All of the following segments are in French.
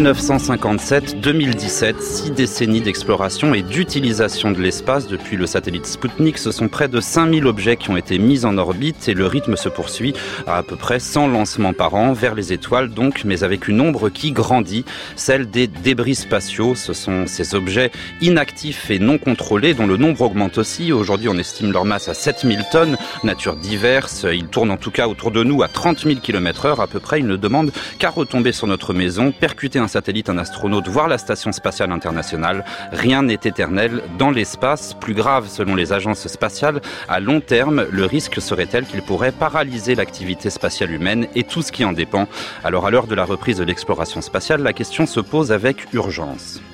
1957-2017, 6 décennies d'exploration et d'utilisation de l'espace. Depuis le satellite Sputnik, ce sont près de 5000 objets qui ont été mis en orbite et le rythme se poursuit à peu près 100 lancements par an vers les étoiles donc, mais avec une ombre qui grandit, celle des débris spatiaux. Ce sont ces objets inactifs et non contrôlés dont le nombre augmente aussi. Aujourd'hui, on estime leur masse à 7000 tonnes, nature diverse. Ils tournent en tout cas autour de nous à 30 000 km/h à peu près. Ils ne demandent qu'à retomber sur notre maison, percuter un satellite, un astronaute, voire la station spatiale internationale. Rien n'est éternel dans l'espace. Plus grave, selon les agences spatiales, à long terme, le risque serait tel qu'il pourrait paralyser l'activité spatiale humaine et tout ce qui en dépend. Alors à l'heure de la reprise de l'exploration spatiale, la question se pose avec urgence.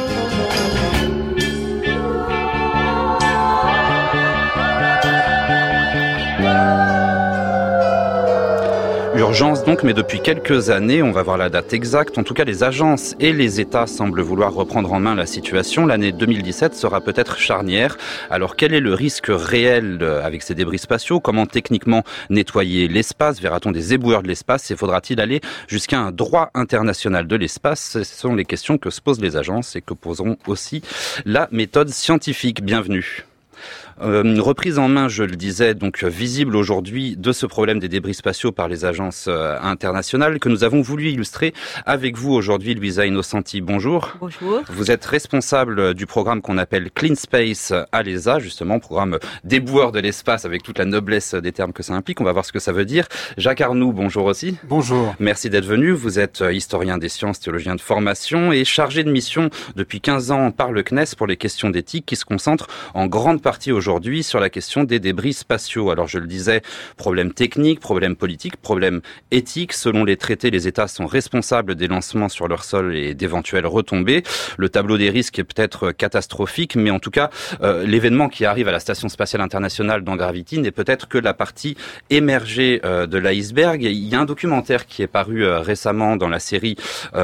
Urgence donc, mais depuis quelques années, on va voir la date exacte, en tout cas les agences et les États semblent vouloir reprendre en main la situation. L'année 2017 sera peut-être charnière. Alors quel est le risque réel avec ces débris spatiaux? Comment techniquement nettoyer l'espace? Verra-t-on des éboueurs de l'espace? Et faudra-t-il aller jusqu'à un droit international de l'espace? Ce sont les questions que se posent les agences et que poseront aussi la méthode scientifique. Bienvenue. Une reprise en main, je le disais, donc visible aujourd'hui de ce problème des débris spatiaux par les agences internationales que nous avons voulu illustrer avec vous aujourd'hui, Luisa Innocenti. Bonjour. Bonjour. Vous êtes responsable du programme qu'on appelle Clean Space à l'ESA, justement, programme d'éboueur de l'espace avec toute la noblesse des termes que ça implique. On va voir ce que ça veut dire. Jacques Arnoux, bonjour aussi. Bonjour. Merci d'être venu. Vous êtes historien des sciences, théologien de formation et chargé de mission depuis 15 ans par le CNES pour les questions d'éthique qui se concentrent en grande partie aujourd'hui sur la question des débris spatiaux. Alors je le disais, problème technique, problème politique, problème éthique. Selon les traités, les États sont responsables des lancements sur leur sol et d'éventuelles retombées. Le tableau des risques est peut-être catastrophique, mais en tout cas, l'événement qui arrive à la Station spatiale internationale dans Gravity n'est peut-être que la partie émergée de l'iceberg. Il y a un documentaire qui est paru récemment dans la série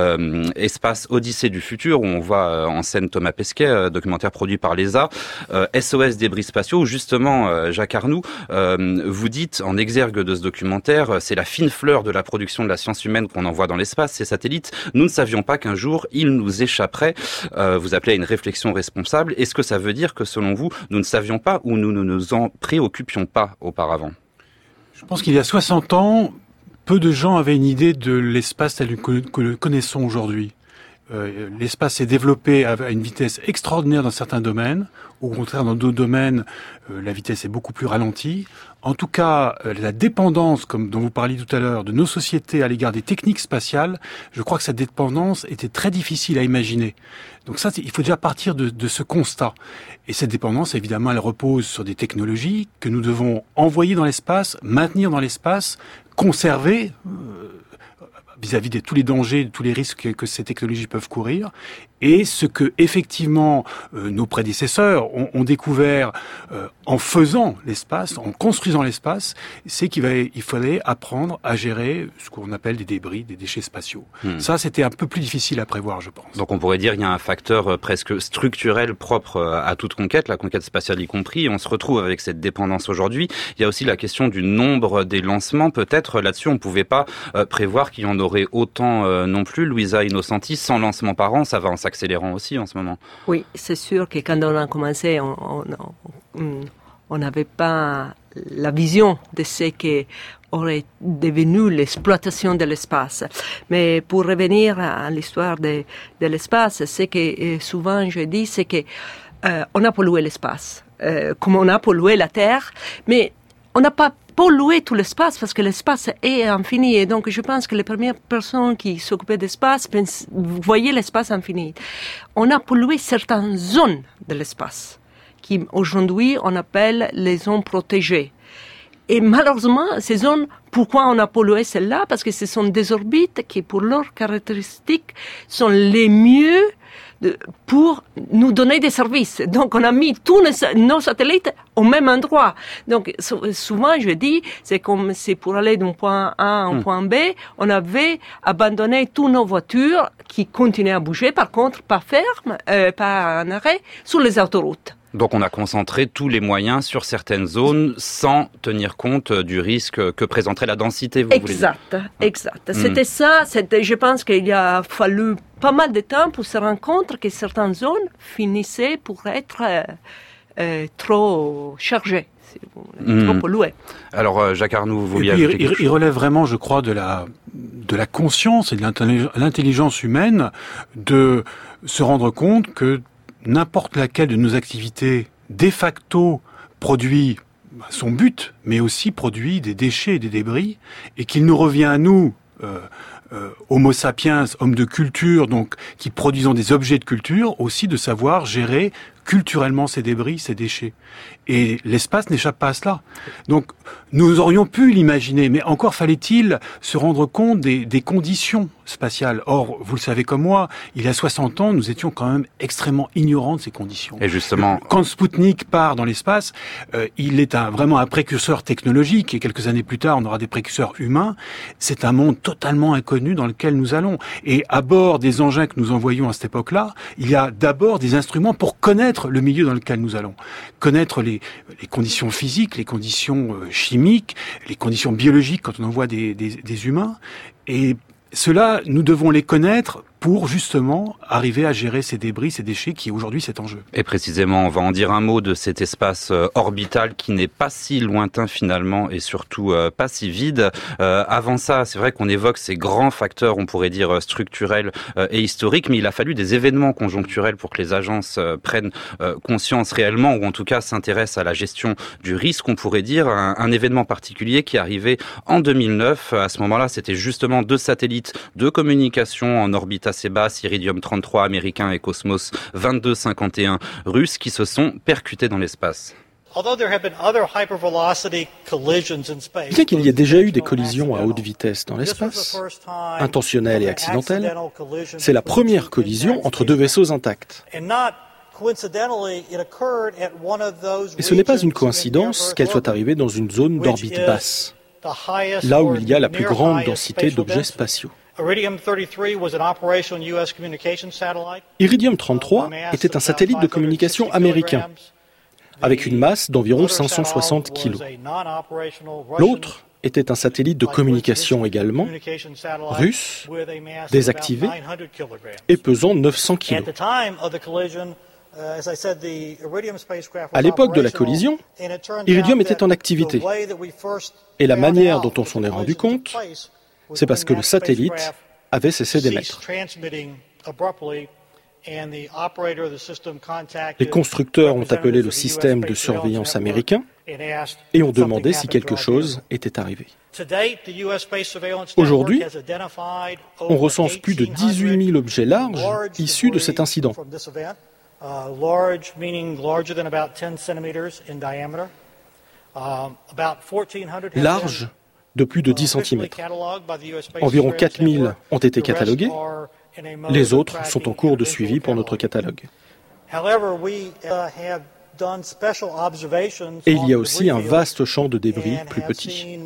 Espace Odyssée du futur, où on voit en scène Thomas Pesquet, documentaire produit par l'ESA, SOS débris spatiaux, où justement, Jacques Arnoux, vous dites en exergue de ce documentaire, c'est la fine fleur de la production de la science humaine qu'on envoie dans l'espace, ces satellites. Nous ne savions pas qu'un jour, ils nous échapperaient. Vous appelez à une réflexion responsable. Est-ce que ça veut dire que, selon vous, nous ne savions pas ou nous ne nous en préoccupions pas auparavant? Je pense qu'il y a 60 ans, peu de gens avaient une idée de l'espace tel que le connaissons aujourd'hui. L'espace s'est développé à une vitesse extraordinaire dans certains domaines. Au contraire, dans d'autres domaines, la vitesse est beaucoup plus ralentie. En tout cas, la dépendance, comme dont vous parliez tout à l'heure, de nos sociétés à l'égard des techniques spatiales, je crois que cette dépendance était très difficile à imaginer. Donc ça, il faut déjà partir de ce constat. Et cette dépendance, évidemment, elle repose sur des technologies que nous devons envoyer dans l'espace, maintenir dans l'espace, conserver vis-à-vis de tous les dangers, de tous les risques que ces technologies peuvent courir. Et ce que, effectivement, nos prédécesseurs ont découvert en faisant l'espace, en construisant l'espace, c'est qu'il fallait apprendre à gérer ce qu'on appelle des débris, des déchets spatiaux. Ça, c'était un peu plus difficile à prévoir, je pense. Donc on pourrait dire qu'il y a un facteur presque structurel propre à toute conquête, la conquête spatiale y compris, et on se retrouve avec cette dépendance aujourd'hui. Il y a aussi la question du nombre des lancements. Peut-être là-dessus, on ne pouvait pas prévoir qu'il y en aurait autant non plus. Luisa Innocenti, 100 lancements par an, ça va en s'accélérant aussi en ce moment. Oui, c'est sûr que quand on a commencé, on n'avait pas la vision de ce que aurait devenu l'exploitation de l'espace. Mais pour revenir à l'histoire de l'espace, c'est que souvent je dis, c'est que on a pollué l'espace, comme on a pollué la Terre, mais on n'a pas polluer tout l'espace parce que l'espace est infini. Et donc, je pense que les premières personnes qui s'occupaient d'espace voyaient l'espace infini. On a pollué certaines zones de l'espace qui, aujourd'hui, on appelle les zones protégées. Et malheureusement, ces zones, pourquoi on a pollué celles-là? Parce que ce sont des orbites qui, pour leurs caractéristiques, sont les mieux pour nous donner des services. Donc, on a mis tous nos satellites au même endroit. Donc, souvent, je dis, c'est comme si pour aller d'un point A à un point B, on avait abandonné toutes nos voitures qui continuaient à bouger, par contre, pas fermes, pas en arrêt, sur les autoroutes. Donc on a concentré tous les moyens sur certaines zones sans tenir compte du risque que présenterait la densité, vous voulez dire. Exact. C'était ça. Je pense qu'il a fallu pas mal de temps pour se rendre compte que certaines zones finissaient pour être trop chargées, trop polluées. Alors Jacques Arnoux, vous vouliez ajouter quelque chose ? Il relève vraiment, je crois, de la conscience et de l'intelligence humaine de se rendre compte que n'importe laquelle de nos activités, de facto, produit son but, mais aussi produit des déchets et des débris, et qu'il nous revient à nous, Homo sapiens, hommes de culture, donc qui produisons des objets de culture, aussi de savoir gérer culturellement ces débris, ces déchets. Et l'espace n'échappe pas à cela. Donc, nous aurions pu l'imaginer, mais encore fallait-il se rendre compte des conditions spatiales. Or, vous le savez comme moi, il y a 60 ans, nous étions quand même extrêmement ignorants de ces conditions. Et justement, quand Spoutnik part dans l'espace, il est vraiment un précurseur technologique, et quelques années plus tard, on aura des précurseurs humains. C'est un monde totalement inconnu dans lequel nous allons. Et à bord des engins que nous envoyons à cette époque-là, il y a d'abord des instruments pour connaître le milieu dans lequel nous allons. Connaître les conditions physiques, les conditions chimiques, les conditions biologiques quand on envoie des humains. Et cela, nous devons les connaître pour justement arriver à gérer ces débris, ces déchets qui aujourd'hui c'est en jeu. Et précisément, on va en dire un mot de cet espace orbital qui n'est pas si lointain finalement et surtout pas si vide. Avant ça, c'est vrai qu'on évoque ces grands facteurs, on pourrait dire structurels et historiques, mais il a fallu des événements conjoncturels pour que les agences prennent conscience réellement, ou en tout cas s'intéressent à la gestion du risque, on pourrait dire. Un événement particulier qui est arrivé en 2009. À ce moment-là, c'était justement 2 satellites de communication en orbite assez basse, Iridium 33 américain et Cosmos 2251 russe, qui se sont percutés dans l'espace. Bien qu'il y ait déjà eu des collisions à haute vitesse dans l'espace, intentionnelles et accidentelles, c'est la première collision entre 2 vaisseaux intacts. Et ce n'est pas une coïncidence qu'elle soit arrivée dans une zone d'orbite basse, là où il y a la plus grande densité d'objets spatiaux. Iridium 33 était un satellite de communication américain, avec une masse d'environ 560 kg. L'autre était un satellite de communication également, russe, désactivé et pesant 900 kg. À l'époque de la collision, Iridium était en activité, et la manière dont on s'en est rendu compte, c'est parce que le satellite avait cessé d'émettre. Les constructeurs ont appelé le système de surveillance américain et ont demandé si quelque chose était arrivé. Aujourd'hui, on recense plus de 18 000 objets larges issus de cet incident. Large de plus de 10 cm. Environ 4 000 ont été catalogués. Les autres sont en cours de suivi pour notre catalogue. Et il y a aussi un vaste champ de débris plus petit.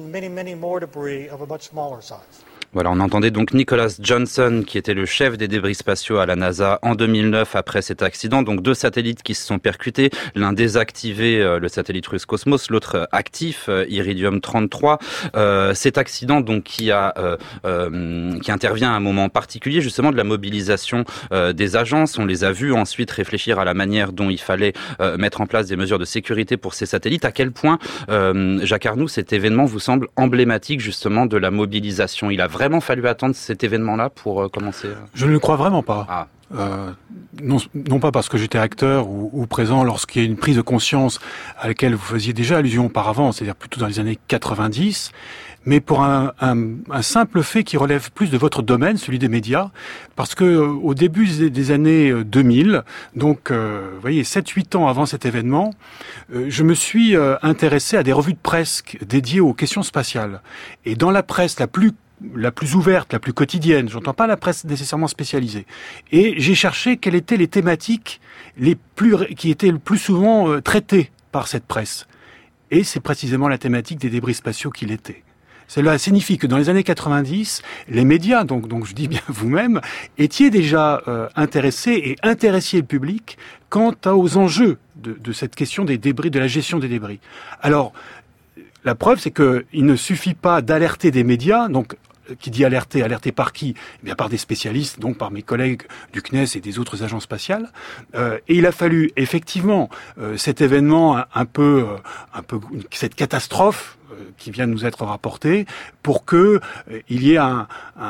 Voilà, on entendait donc Nicholas Johnson, qui était le chef des débris spatiaux à la NASA en 2009 après cet accident. Donc 2 satellites qui se sont percutés, l'un désactivé, le satellite russe Cosmos, l'autre actif, Iridium 33. Cet accident donc qui intervient à un moment particulier justement de la mobilisation des agences. On les a vus ensuite réfléchir à la manière dont il fallait mettre en place des mesures de sécurité pour ces satellites. À quel point, Jacques Arnoux, cet événement vous semble emblématique justement de la mobilisation? Il a vraiment fallu attendre cet événement-là pour commencer? Je ne le crois vraiment pas. Non pas parce que j'étais acteur ou présent lorsqu'il y a une prise de conscience à laquelle vous faisiez déjà allusion auparavant, c'est-à-dire plutôt dans les années 90, mais pour un simple fait qui relève plus de votre domaine, celui des médias, parce que au début des années 2000, donc vous voyez 7-8 ans avant cet événement, je me suis intéressé à des revues de presse dédiées aux questions spatiales. Et dans la presse la plus ouverte, la plus quotidienne, j'entends pas la presse nécessairement spécialisée. Et j'ai cherché quelles étaient les thématiques qui étaient le plus souvent traitées par cette presse. Et c'est précisément la thématique des débris spatiaux qui l'était. Cela signifie que dans les années 90, les médias, donc je dis bien vous-même, étiez déjà intéressés et intéressiez le public quant aux enjeux de cette question des débris, de la gestion des débris. Alors, la preuve, c'est que il ne suffit pas d'alerter des médias, donc qui dit alerter par qui? Eh bien, par des spécialistes, donc par mes collègues du CNES et des autres agences spatiales. Et il a fallu effectivement cet événement un peu cette catastrophe qui vient de nous être rapportée pour que il y ait un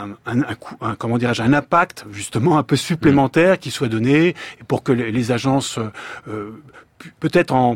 impact justement un peu supplémentaire qui soit donné et pour que les agences peut-être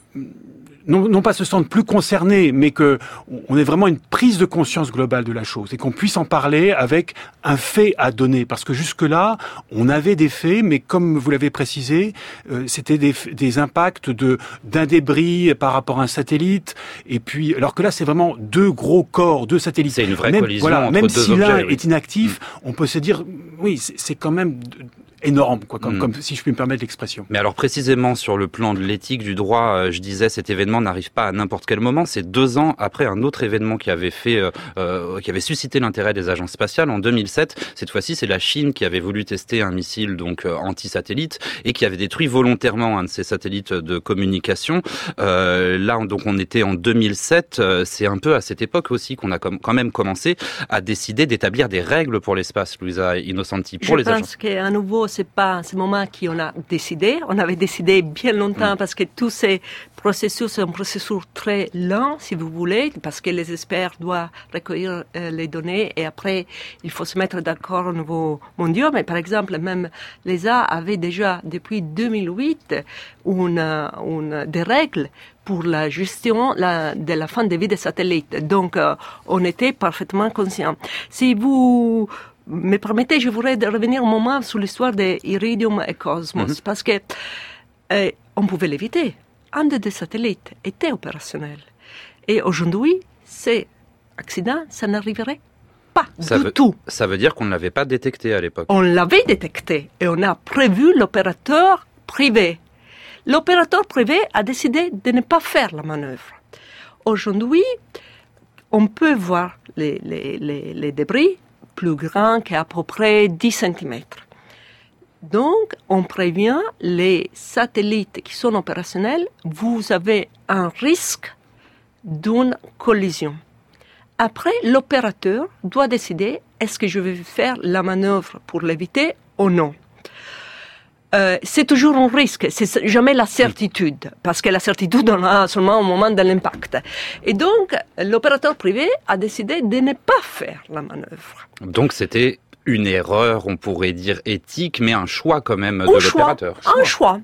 non pas se sentent plus concernés, mais que on ait vraiment une prise de conscience globale de la chose et qu'on puisse en parler avec un fait à donner. Parce que jusque-là, on avait des faits, mais comme vous l'avez précisé, c'était des impacts d'un débris par rapport à un satellite. Et puis, alors que là, c'est vraiment deux gros corps, deux satellites. C'est une vraie collision entre même deux si objets, l'un oui. est inactif, on peut se dire, oui, c'est quand même énorme, quoi, comme si je puis me permettre l'expression. Mais alors précisément sur le plan de l'éthique du droit, je disais cet événement n'arrive pas à n'importe quel moment. C'est 2 ans après un autre événement qui avait suscité l'intérêt des agences spatiales en 2007. Cette fois-ci, c'est la Chine qui avait voulu tester un missile donc anti-satellite et qui avait détruit volontairement un de ses satellites de communication. Là, donc on était en 2007. C'est un peu à cette époque aussi qu'on a quand même commencé à décider d'établir des règles pour l'espace, Luisa Innocenti, pour les agences. Je pense qu'à nouveau, c'est pas ce moment qu'on a décidé. On avait décidé bien longtemps parce que tous ces processus sont un processus très lent, si vous voulez, parce que les experts doivent recueillir les données et après, il faut se mettre d'accord au niveau mondial. Mais par exemple, même l'ESA avait déjà, depuis 2008, des règles pour la gestion de la fin de vie des satellites. Donc, on était parfaitement conscients. Si vous me permettez, je voudrais revenir un moment sur l'histoire de Iridium et Cosmos, parce que on pouvait l'éviter. Un des satellites était opérationnel. Et aujourd'hui, ces accidents, ça n'arriverait pas du tout. Ça veut dire qu'on ne l'avait pas détecté à l'époque. On l'avait détecté et on a prévu l'opérateur privé. L'opérateur privé a décidé de ne pas faire la manœuvre. Aujourd'hui, on peut voir les débris plus grands qu'à peu près 10 cm. Donc, on prévient les satellites qui sont opérationnels, vous avez un risque d'une collision. Après, l'opérateur doit décider est-ce que je vais faire la manœuvre pour l'éviter ou non. C'est toujours un risque, c'est jamais la certitude, parce que la certitude on a seulement au moment de l'impact. Et donc, l'opérateur privé a décidé de ne pas faire la manœuvre. Donc, c'était une erreur, on pourrait dire éthique, mais un choix quand même de l'opérateur. Un choix.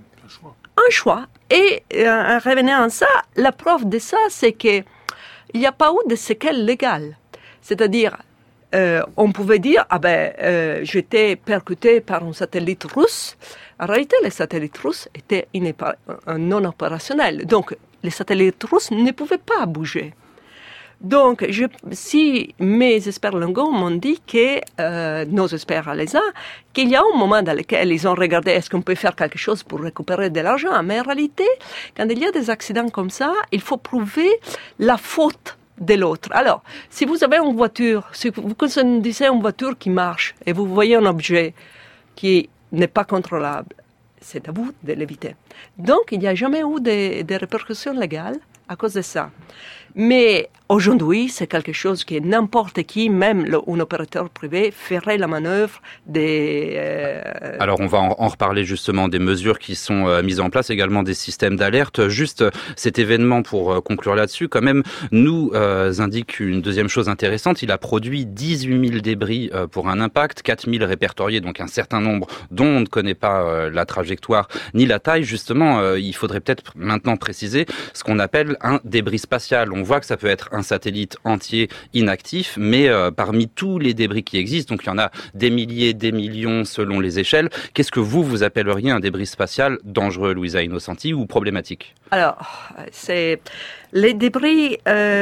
Et en revenant à ça, la preuve de ça, c'est que il n'y a pas eu de séquelles légales. C'est-à-dire, on pouvait dire, j'étais percuté par un satellite russe. En réalité, les satellites russes étaient non opérationnels. Donc, les satellites russes ne pouvaient pas bouger. Donc, si mes experts linguaux m'ont dit que, nos experts à l'ESA, qu'il y a un moment dans lequel ils ont regardé est-ce qu'on peut faire quelque chose pour récupérer de l'argent. Mais en réalité, quand il y a des accidents comme ça, il faut prouver la faute de l'autre. Alors, si vous avez une voiture, si vous conduisez une voiture qui marche et vous voyez un objet qui n'est pas contrôlable, c'est à vous de l'éviter. Donc, il n'y a jamais eu de répercussions légales à cause de ça. Mais aujourd'hui, c'est quelque chose que n'importe qui, même un opérateur privé, ferait la manœuvre des... Alors, on va en reparler justement des mesures qui sont mises en place, également des systèmes d'alerte. Juste cet événement, pour conclure là-dessus, quand même, nous indique une deuxième chose intéressante. Il a produit 18 000 débris pour un impact, 4 000 répertoriés, donc un certain nombre dont on ne connaît pas la trajectoire ni la taille. Justement, il faudrait peut-être maintenant préciser ce qu'on appelle un débris spatial. On voit que ça peut être un satellite entier inactif, mais parmi tous les débris qui existent, donc il y en a des milliers, des millions selon les échelles, qu'est-ce que vous appelleriez un débris spatial dangereux, Luisa Innocenti, ou problématique? Alors, c'est les débris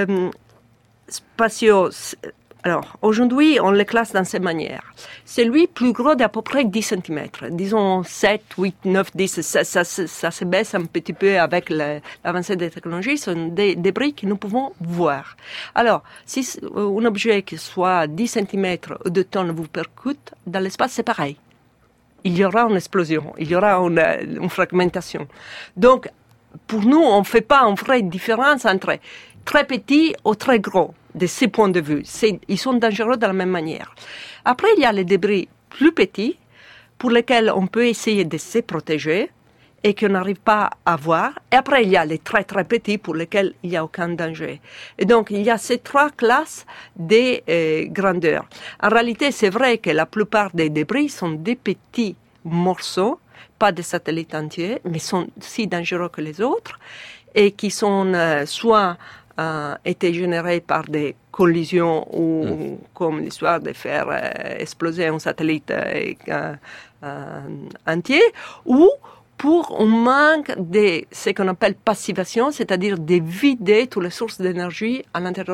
spatiaux. Alors, aujourd'hui, on les classe dans cette manière. Celui plus gros d'à peu près 10 cm. Disons 7, 8, 9, 10. Ça se baisse un petit peu avec l'avancée des technologies. Ce sont des débris que nous pouvons voir. Alors, si un objet qui soit 10 cm ou 2 tonnes vous percute, dans l'espace, c'est pareil. il y aura une explosion, il y aura une fragmentation. Donc, pour nous, on ne fait pas une vraie différence entre très petits ou très gros, de ces points de vue. Ils sont dangereux de la même manière. Après, il y a les débris plus petits, pour lesquels on peut essayer de se protéger et qu'on n'arrive pas à voir. Et après, il y a les très très petits pour lesquels il n'y a aucun danger. Et donc, il y a ces trois classes de grandeur. En réalité, c'est vrai que la plupart des débris sont des petits morceaux, pas des satellites entiers, mais sont si dangereux que les autres, et qui sont soit été générés par des collisions ou comme l'histoire de faire exploser un satellite entier, ou pour un manque de ce qu'on appelle passivation, c'est-à-dire de vider toutes les sources d'énergie à l'intérieur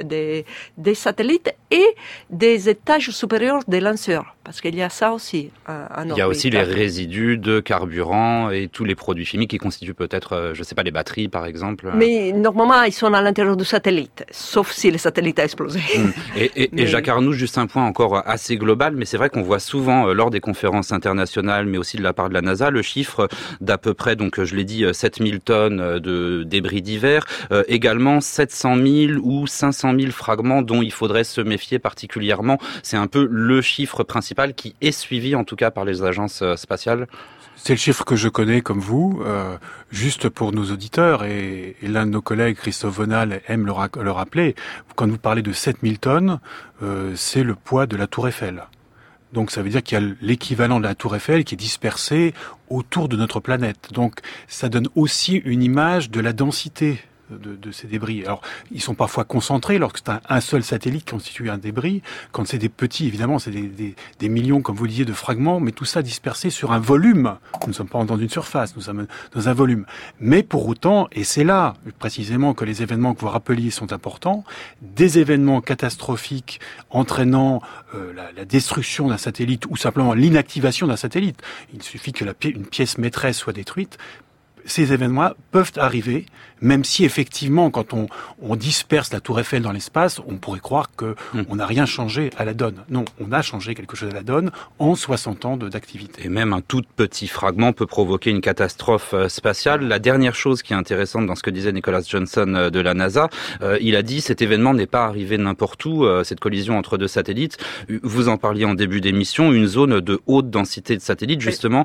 des satellites et des étages supérieurs des lanceurs. Parce qu'il y a ça aussi en orbite. Il y a aussi les résidus de carburant et tous les produits chimiques qui constituent peut-être, je ne sais pas, les batteries par exemple. Mais normalement, ils sont à l'intérieur du satellite, sauf si le satellite a explosé. Et Jacques Arnoux, juste un point encore assez global, mais c'est vrai qu'on voit souvent lors des conférences internationales, mais aussi de la part de la NASA, le chiffre d'à peu près, donc je l'ai dit, 7000 tonnes de débris divers, également 700 000 ou 500 000 fragments dont il faudrait se méfier particulièrement. C'est un peu le chiffre principal qui est suivi en tout cas par les agences spatiales. C'est le chiffre que je connais comme vous, juste pour nos auditeurs, et l'un de nos collègues, Christophe Vonal, aime le rappeler. Quand vous parlez de 7000 tonnes, c'est le poids de la Tour Eiffel. Donc ça veut dire qu'il y a l'équivalent de la Tour Eiffel qui est dispersé autour de notre planète. Donc ça donne aussi une image de la densité de ces débris. Alors, ils sont parfois concentrés lorsque c'est un seul satellite qui constitue un débris. Quand c'est des petits, évidemment, c'est des millions, comme vous le disiez, de fragments, mais tout ça dispersé sur un volume. Nous ne sommes pas dans une surface, nous sommes dans un volume. Mais pour autant, et c'est là précisément que les événements que vous rappeliez sont importants, des événements catastrophiques entraînant la destruction d'un satellite ou simplement l'inactivation d'un satellite. Il suffit que une pièce maîtresse soit détruite. Ces événements peuvent arriver, même si effectivement, quand on disperse la Tour Eiffel dans l'espace, on pourrait croire que on n'a rien changé à la donne. Non, on a changé quelque chose à la donne en 60 ans d'activité. Et même un tout petit fragment peut provoquer une catastrophe spatiale. La dernière chose qui est intéressante dans ce que disait Nicholas Johnson de la NASA, il a dit cet événement n'est pas arrivé n'importe où, cette collision entre deux satellites. Vous en parliez en début d'émission, une zone de haute densité de satellites, justement.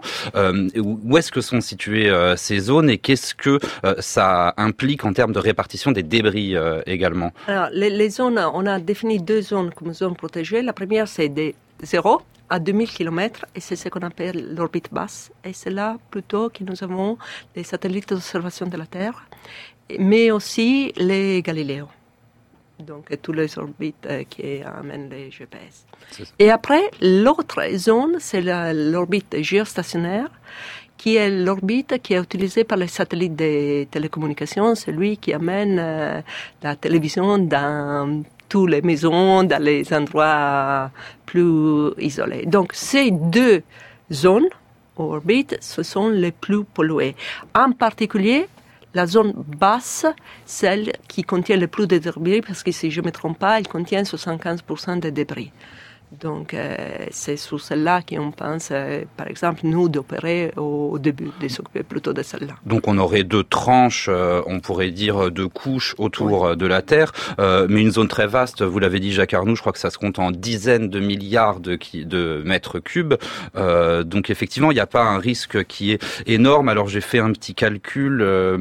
Où est-ce que sont situées ces zones et qu'est-ce que ça implique en termes de répartition des débris également? Alors, les zones, on a défini deux zones comme zones protégées. La première, c'est de 0 à 2000 km et c'est ce qu'on appelle l'orbite basse. Et c'est là plutôt que nous avons les satellites d'observation de la Terre, mais aussi les Galiléo. Donc, toutes les orbites qui amènent les GPS. Et après, l'autre zone, c'est l'orbite géostationnaire, qui est l'orbite qui est utilisée par les satellites de télécommunications, celui qui amène la télévision dans toutes les maisons, dans les endroits plus isolés. Donc, ces deux zones, orbites, ce sont les plus polluées. En particulier, la zone basse, celle qui contient le plus de débris, parce que si je ne me trompe pas, elle contient 75% de débris. Donc, c'est sur celle-là qu'on pense, par exemple, nous, d'opérer au début, de s'occuper plutôt de celle-là. Donc, on aurait deux tranches, on pourrait dire deux couches autour de la Terre, mais une zone très vaste, vous l'avez dit, Jacques Arnoux, je crois que ça se compte en dizaines de milliards de mètres cubes. Donc, effectivement, il n'y a pas un risque qui est énorme. Alors, j'ai fait un petit calcul,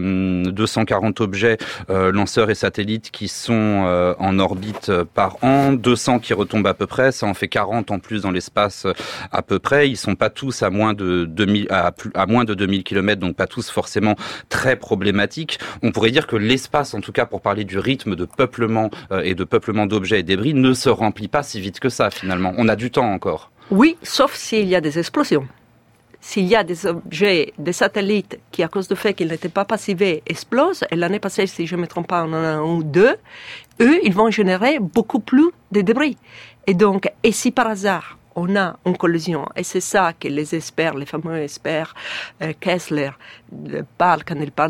240 objets, lanceurs et satellites qui sont en orbite par an, 200 qui retombent à peu près, ça en fait 40 en plus dans l'espace à peu près. Ils sont pas tous à moins de 2000 km, donc pas tous forcément très problématiques. On pourrait dire que l'espace, en tout cas pour parler du rythme de peuplement et de peuplement d'objets et débris, ne se remplit pas si vite que ça finalement. On a du temps encore. Oui, sauf s'il y a des explosions. S'il y a des objets, des satellites qui, à cause du fait qu'ils n'étaient pas passivés, explosent, et l'année passée, si je ne me trompe pas, on en a un ou deux, eux, ils vont générer beaucoup plus de débris. Et donc, et si par hasard, on a une collision, et c'est ça que les experts, les fameux experts Kessler, parlent quand ils parlent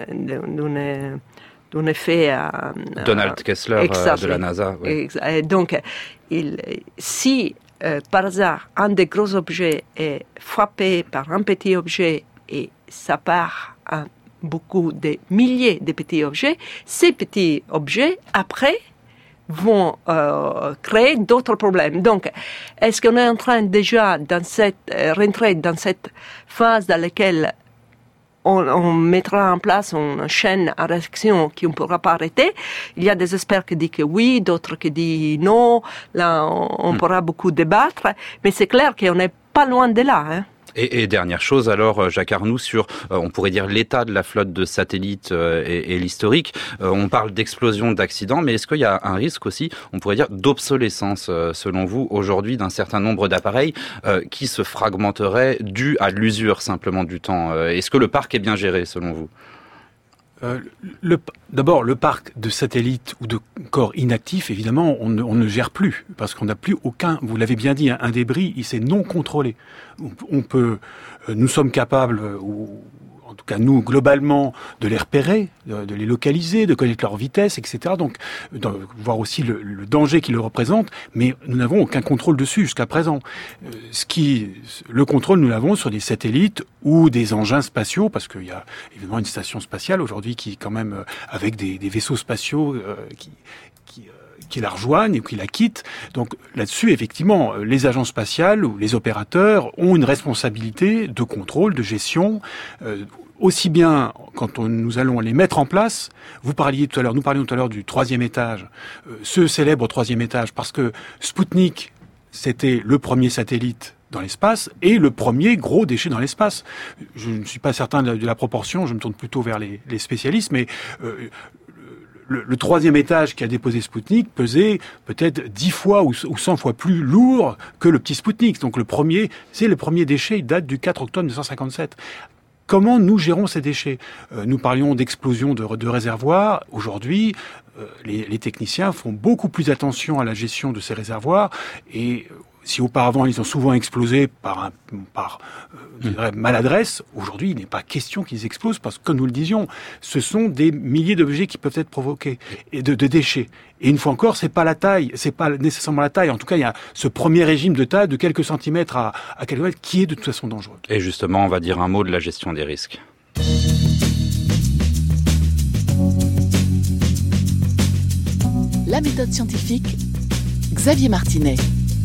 d'un effet... Donald Kessler de la NASA. Oui. Donc, si par hasard, un des gros objets est frappé par un petit objet et ça part à beaucoup de milliers de petits objets, ces petits objets, après, vont créer d'autres problèmes. Donc, est-ce qu'on est en train déjà rentrer dans cette phase dans laquelle on mettra en place une chaîne à réaction qu'on ne pourra pas arrêter? Il y a des experts qui disent que oui, d'autres qui disent non. Là, on pourra beaucoup débattre. Mais c'est clair qu'on n'est pas loin de là, hein. Et dernière chose, alors, Jacques Arnoux, sur, on pourrait dire, l'état de la flotte de satellites et l'historique. On parle d'explosion, d'accidents, mais est-ce qu'il y a un risque aussi, on pourrait dire, d'obsolescence, selon vous, aujourd'hui, d'un certain nombre d'appareils qui se fragmenteraient dû à l'usure, simplement, du temps? Est-ce que le parc est bien géré, selon vous? D'abord, le parc de satellites ou de corps inactifs, évidemment, on ne gère plus, parce qu'on n'a plus aucun, vous l'avez bien dit, un débris, c'est non contrôlé. Nous sommes capables, ou en tout cas nous, globalement, de les repérer, de les localiser, de connaître leur vitesse, etc. Donc, voir aussi le danger qu'ils représentent, mais nous n'avons aucun contrôle dessus jusqu'à présent. Le contrôle, nous l'avons sur des satellites ou des engins spatiaux, parce qu'il y a évidemment une station spatiale aujourd'hui qui, quand même, avec des vaisseaux spatiaux qui la rejoignent et qui la quittent. Donc là-dessus, effectivement, les agences spatiales ou les opérateurs ont une responsabilité de contrôle, de gestion, aussi bien quand nous allons les mettre en place. Nous parlions tout à l'heure du 3e étage, ce célèbre 3e étage, parce que Sputnik, c'était le premier satellite dans l'espace et le premier gros déchet dans l'espace. Je ne suis pas certain de la proportion, je me tourne plutôt vers les spécialistes, mais le 3e étage qui a déposé Sputnik pesait peut-être 10 fois ou 100 fois plus lourd que le petit Sputnik. Donc le premier déchet, il date du 4 octobre 1957. Comment nous gérons ces déchets? Nous parlions d'explosion de réservoirs. Aujourd'hui, les techniciens font beaucoup plus attention à la gestion de ces réservoirs et si auparavant ils ont souvent explosé par maladresse, aujourd'hui il n'est pas question qu'ils explosent parce que, comme nous le disions, ce sont des milliers d'objets qui peuvent être provoqués et de déchets. Et une fois encore, c'est pas nécessairement la taille. En tout cas, il y a ce premier régime de taille de quelques centimètres à quelques mètres qui est de toute façon dangereux. Et justement, on va dire un mot de la gestion des risques. La méthode scientifique, Xavier Martinet.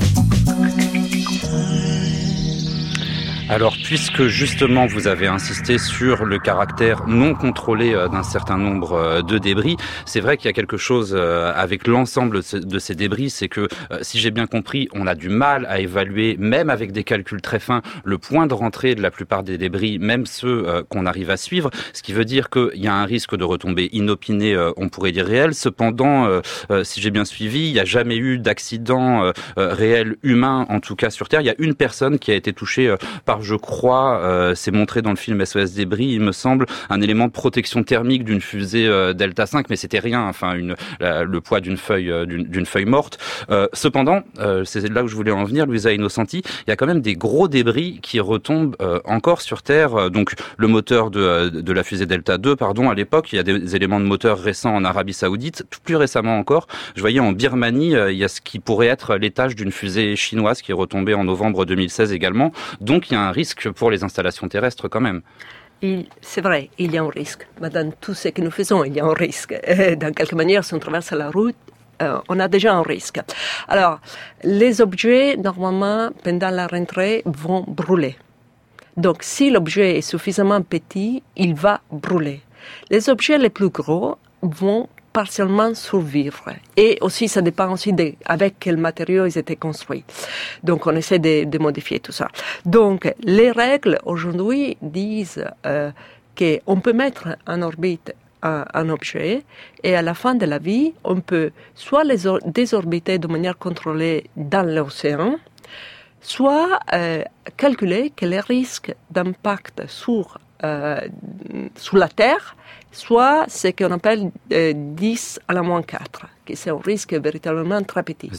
Alors, puisque justement vous avez insisté sur le caractère non contrôlé d'un certain nombre de débris, c'est vrai qu'il y a quelque chose avec l'ensemble de ces débris, c'est que, si j'ai bien compris, on a du mal à évaluer, même avec des calculs très fins, le point de rentrée de la plupart des débris, même ceux qu'on arrive à suivre, ce qui veut dire qu'il y a un risque de retomber inopiné, on pourrait dire réel. Cependant, si j'ai bien suivi, il n'y a jamais eu d'accident réel humain, en tout cas sur Terre. Il y a une personne qui a été touchée par, je crois, c'est montré dans le film SOS Débris, il me semble, un élément de protection thermique d'une fusée Delta 5, mais c'était rien, enfin le poids d'une feuille morte. Cependant, c'est là où je voulais en venir, Luisa Innocenti, il y a quand même des gros débris qui retombent encore sur Terre. Donc le moteur de la fusée Delta 2, à l'époque, il y a des éléments de moteur récents en Arabie Saoudite. Tout plus récemment encore, je voyais en Birmanie, il y a ce qui pourrait être l'étage d'une fusée chinoise qui est retombée en novembre 2016 également. Donc il y a un risque pour les installations terrestres quand même. C'est vrai, il y a un risque. Mais dans tout ce que nous faisons, il y a un risque. Dans quelque manière, si on traverse la route, on a déjà un risque. Alors, les objets, normalement, pendant la rentrée, vont brûler. Donc, si l'objet est suffisamment petit, il va brûler. Les objets les plus gros vont partiellement survivre. Et aussi, ça dépend aussi avec quels matériaux ils étaient construits. Donc, on essaie de modifier tout ça. Donc, les règles aujourd'hui disent qu'on peut mettre en orbite un objet et à la fin de la vie, on peut soit les désorbiter de manière contrôlée dans l'océan, soit calculer que les risques d'impact sur la Terre soit ce qu'on appelle 10 à la moins 4, qui c'est un risque véritablement très petit.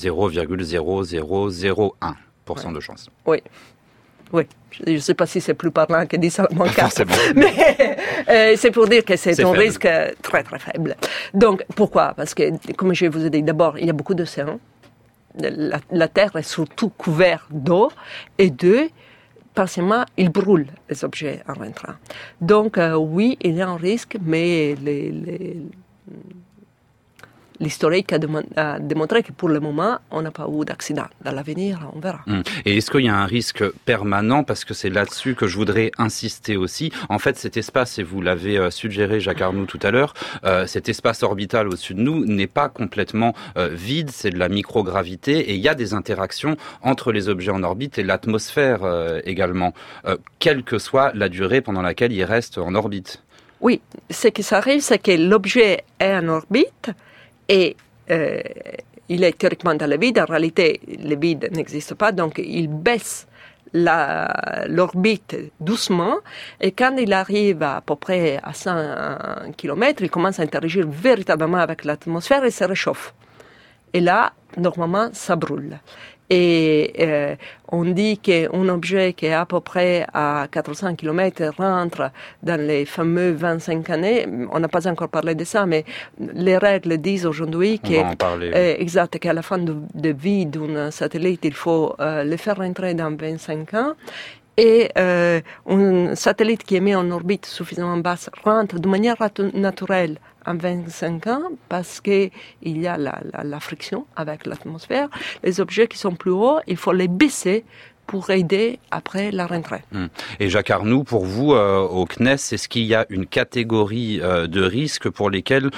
0,0001% de chance. Oui. Je ne sais pas si c'est plus parlant que 10 à la moins 4, mais c'est pour dire que c'est un risque très très faible. Donc, pourquoi? Parce que, comme je vous ai dit, d'abord, il y a beaucoup d'océans. la Terre est surtout couverte d'eau, et deux, partiellement, il brûle les objets en rentrant. Donc, oui, il y a un risque, mais l'historique a démontré que pour le moment, on n'a pas eu d'accident. Dans l'avenir, on verra. Et est-ce qu'il y a un risque permanent? Parce que c'est là-dessus que je voudrais insister aussi. En fait, cet espace, et vous l'avez suggéré, Jacques Arnoux, tout à l'heure, cet espace orbital au-dessus de nous n'est pas complètement vide, c'est de la microgravité, et il y a des interactions entre les objets en orbite et l'atmosphère également, quelle que soit la durée pendant laquelle il reste en orbite. Oui, ce qui s'arrive, c'est que l'objet est en orbite, et il est théoriquement dans le vide. En réalité, le vide n'existe pas, donc il baisse l'orbite doucement, et quand il arrive à peu près à 100 km, il commence à interagir véritablement avec l'atmosphère et se réchauffe. Et là, normalement, ça brûle. Et on dit qu'un objet qui est à peu près à 400 km rentre dans les fameux 25 années. On n'a pas encore parlé de ça, mais les règles disent aujourd'hui qu'à la fin de vie d'un satellite, il faut le faire rentrer dans 25 ans. Et un satellite qui est mis en orbite suffisamment basse rentre de manière naturelle en 25 ans parce qu'il y a la friction avec l'atmosphère. Les objets qui sont plus hauts, il faut les baisser pour aider après la rentrée. Et Jacques Arnoux, pour vous, au CNES, est-ce qu'il y a une catégorie de risques pour lesquels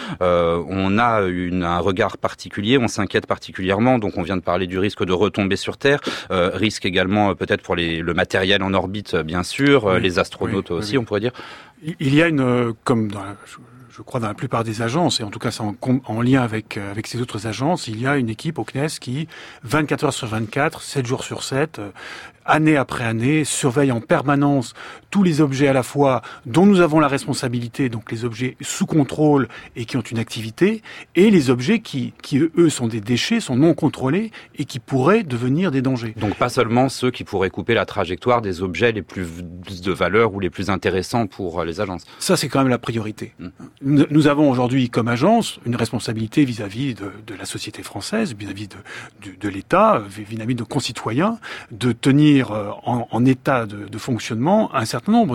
on a un regard particulier, on s'inquiète particulièrement? Donc on vient de parler du risque de retomber sur Terre, risque également peut-être pour le matériel en orbite, bien sûr, les astronautes aussi, on pourrait dire. Il y a comme je crois dans la plupart des agences, et en tout cas c'est en lien avec ces autres agences, il y a une équipe au CNES qui, 24 heures sur 24, 7 jours sur 7, année après année, surveille en permanence tous les objets à la fois dont nous avons la responsabilité, donc les objets sous contrôle et qui ont une activité, et les objets qui eux, sont des déchets, sont non contrôlés et qui pourraient devenir des dangers. Donc pas seulement ceux qui pourraient couper la trajectoire des objets les plus de valeur ou les plus intéressants pour les agences. Ça, c'est quand même la priorité. Nous avons aujourd'hui, comme agence, une responsabilité vis-à-vis de la société française, vis-à-vis de l'État, vis-à-vis de nos concitoyens, de tenir en état de fonctionnement un certain nombre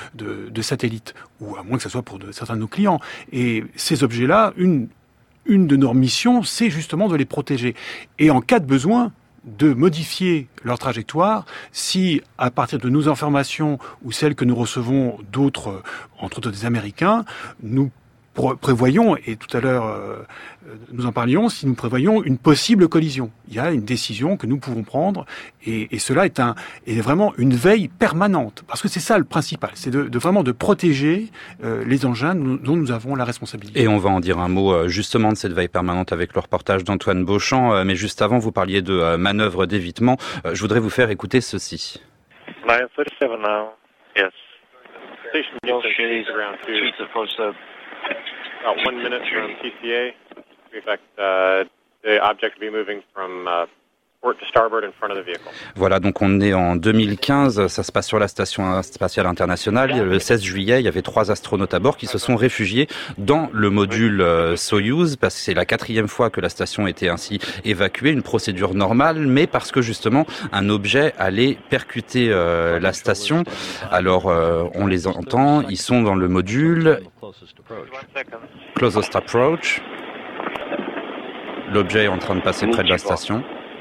de satellites, ou à moins que ce soit pour certains de nos clients. Et ces objets-là, une de nos missions, c'est justement de les protéger. Et en cas de besoin, de modifier leur trajectoire si, à partir de nos informations ou celles que nous recevons d'autres, entre autres des Américains, nous prévoyons, et tout à l'heure nous en parlions, si nous prévoyons une possible collision. Il y a une décision que nous pouvons prendre, et cela est vraiment une veille permanente, parce que c'est ça le principal, c'est vraiment de protéger les engins dont nous avons la responsabilité. Et on va en dire un mot justement de cette veille permanente avec le reportage d'Antoine Beauchamp, mais juste avant, vous parliez de manœuvres d'évitement. Je voudrais vous faire écouter ceci. 9:37 now. Yes. Station Houston, ground 2. About 1 minute from TCA. We expect the object to be moving from port to starboard in front of the vehicle. Voilà, donc on est en 2015, ça se passe sur la Station spatiale internationale. Le 16 juillet, il y avait 3 astronautes à bord qui se sont réfugiés dans le module Soyouz, parce que c'est la 4e fois que la station était ainsi évacuée, une procédure normale, mais parce que justement un objet allait percuter la station. Alors on les entend, ils sont dans le module Closest Approach. L'objet est en train de passer près de la station.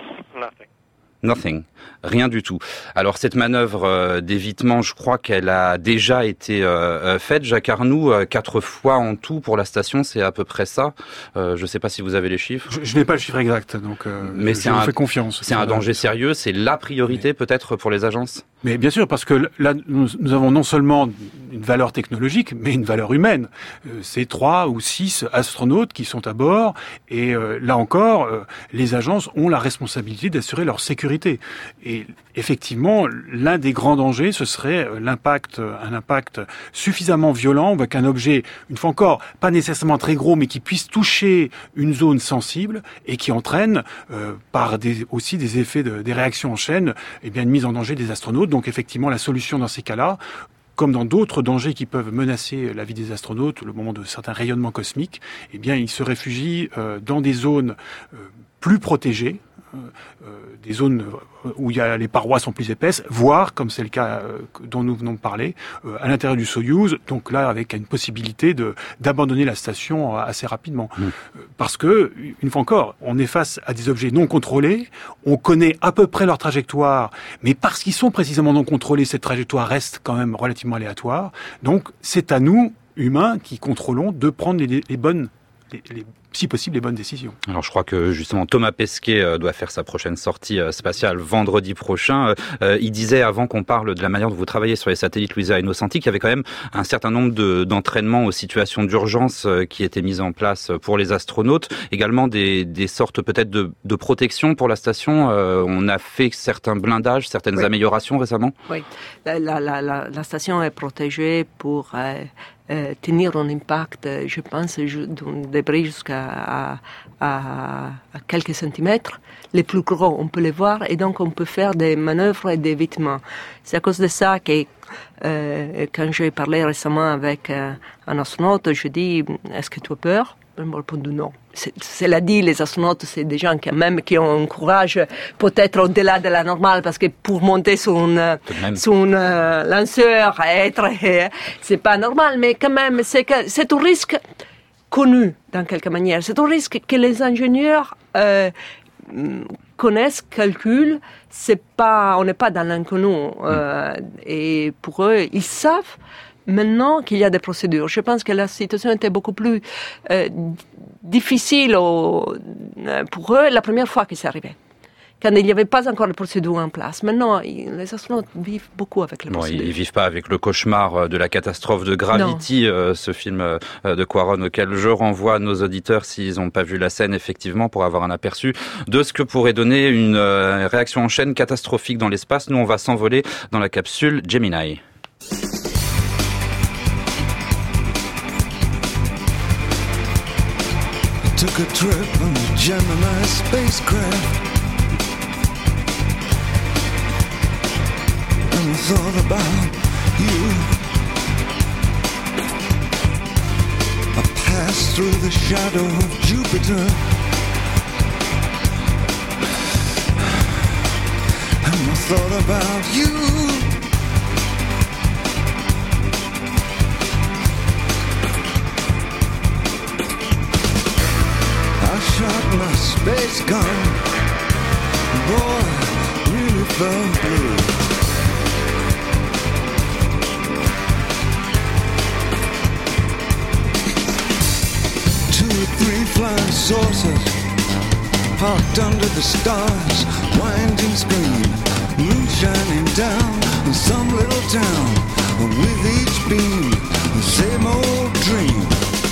Nothing. Rien du tout. Alors cette manœuvre d'évitement, je crois qu'elle a déjà été faite. Jacques Arnoux, 4 fois en tout pour la station, c'est à peu près ça. Je ne sais pas si vous avez les chiffres. Je n'ai pas le chiffre exact, donc mais je vous fais confiance. C'est un danger sérieux, c'est la priorité peut-être pour les agences. Mais bien sûr, parce que là, nous avons non seulement une valeur technologique, mais une valeur humaine. C'est 3 ou 6 astronautes qui sont à bord, et là encore, les agences ont la responsabilité d'assurer leur sécurité. Et effectivement, l'un des grands dangers, ce serait un impact suffisamment violent avec un objet, une fois encore, pas nécessairement très gros, mais qui puisse toucher une zone sensible et qui entraîne, par aussi des effets des réactions en chaîne, une mise en danger des astronautes. Donc effectivement, la solution dans ces cas-là, comme dans d'autres dangers qui peuvent menacer la vie des astronautes, le moment de certains rayonnements cosmiques, ils se réfugient dans des zones plus protégées, des zones où les parois sont plus épaisses, voire, comme c'est le cas dont nous venons de parler, à l'intérieur du Soyouz, donc là avec une possibilité d'abandonner la station assez rapidement. Parce que, une fois encore, on est face à des objets non contrôlés, on connaît à peu près leur trajectoire, mais parce qu'ils sont précisément non contrôlés, cette trajectoire reste quand même relativement aléatoire. Donc c'est à nous, humains, qui contrôlons de prendre les bonnes, si possible, les bonnes décisions. Alors je crois que justement Thomas Pesquet doit faire sa prochaine sortie spatiale vendredi prochain. Il disait, avant qu'on parle de la manière dont vous travaillez sur les satellites Luisa Innocenti, qu'il y avait quand même un certain nombre d'entraînements aux situations d'urgence qui étaient mises en place pour les astronautes. Également des sortes peut-être de protection pour la station. On a fait certains blindages, certaines améliorations récemment. Oui, la station est protégée pour tenir un impact, je pense, d'un débris jusqu'à quelques centimètres. Les plus gros, on peut les voir et donc on peut faire des manœuvres et d'évitement. C'est à cause de ça que quand j'ai parlé récemment avec un astronaute, je dis « Est-ce que tu as peur ?» Il m'a répondu non. Cela dit, les astronautes, c'est des gens quand même qui ont un courage peut-être au-delà de la normale, parce que pour monter sur un lanceur, c'est pas normal, mais quand même, c'est un risque connu, dans quelque manière. C'est un risque que les ingénieurs connaissent, calculent. On n'est pas dans l'inconnu. Et pour eux, ils savent maintenant qu'il y a des procédures. Je pense que la situation était beaucoup plus difficile pour eux la première fois que c'est arrivé, quand il n'y avait pas encore de procédure en place. Maintenant, les astronautes vivent beaucoup avec les procédures. Ils vivent pas avec le cauchemar de la catastrophe de Gravity, ce film de Cuarón auquel je renvoie nos auditeurs s'ils n'ont pas vu la scène, effectivement, pour avoir un aperçu de ce que pourrait donner une réaction en chaîne catastrophique dans l'espace. Nous, on va s'envoler dans la capsule Gemini. Took a trip on the Gemini spacecraft, and I thought about you. I passed through the shadow of Jupiter, and I thought about you. Shot my space gun, boy, really felt blue. 2 or 3 flying saucers parked under the stars, winding screen, moon shining down in some little town. With each beam, the same old dream.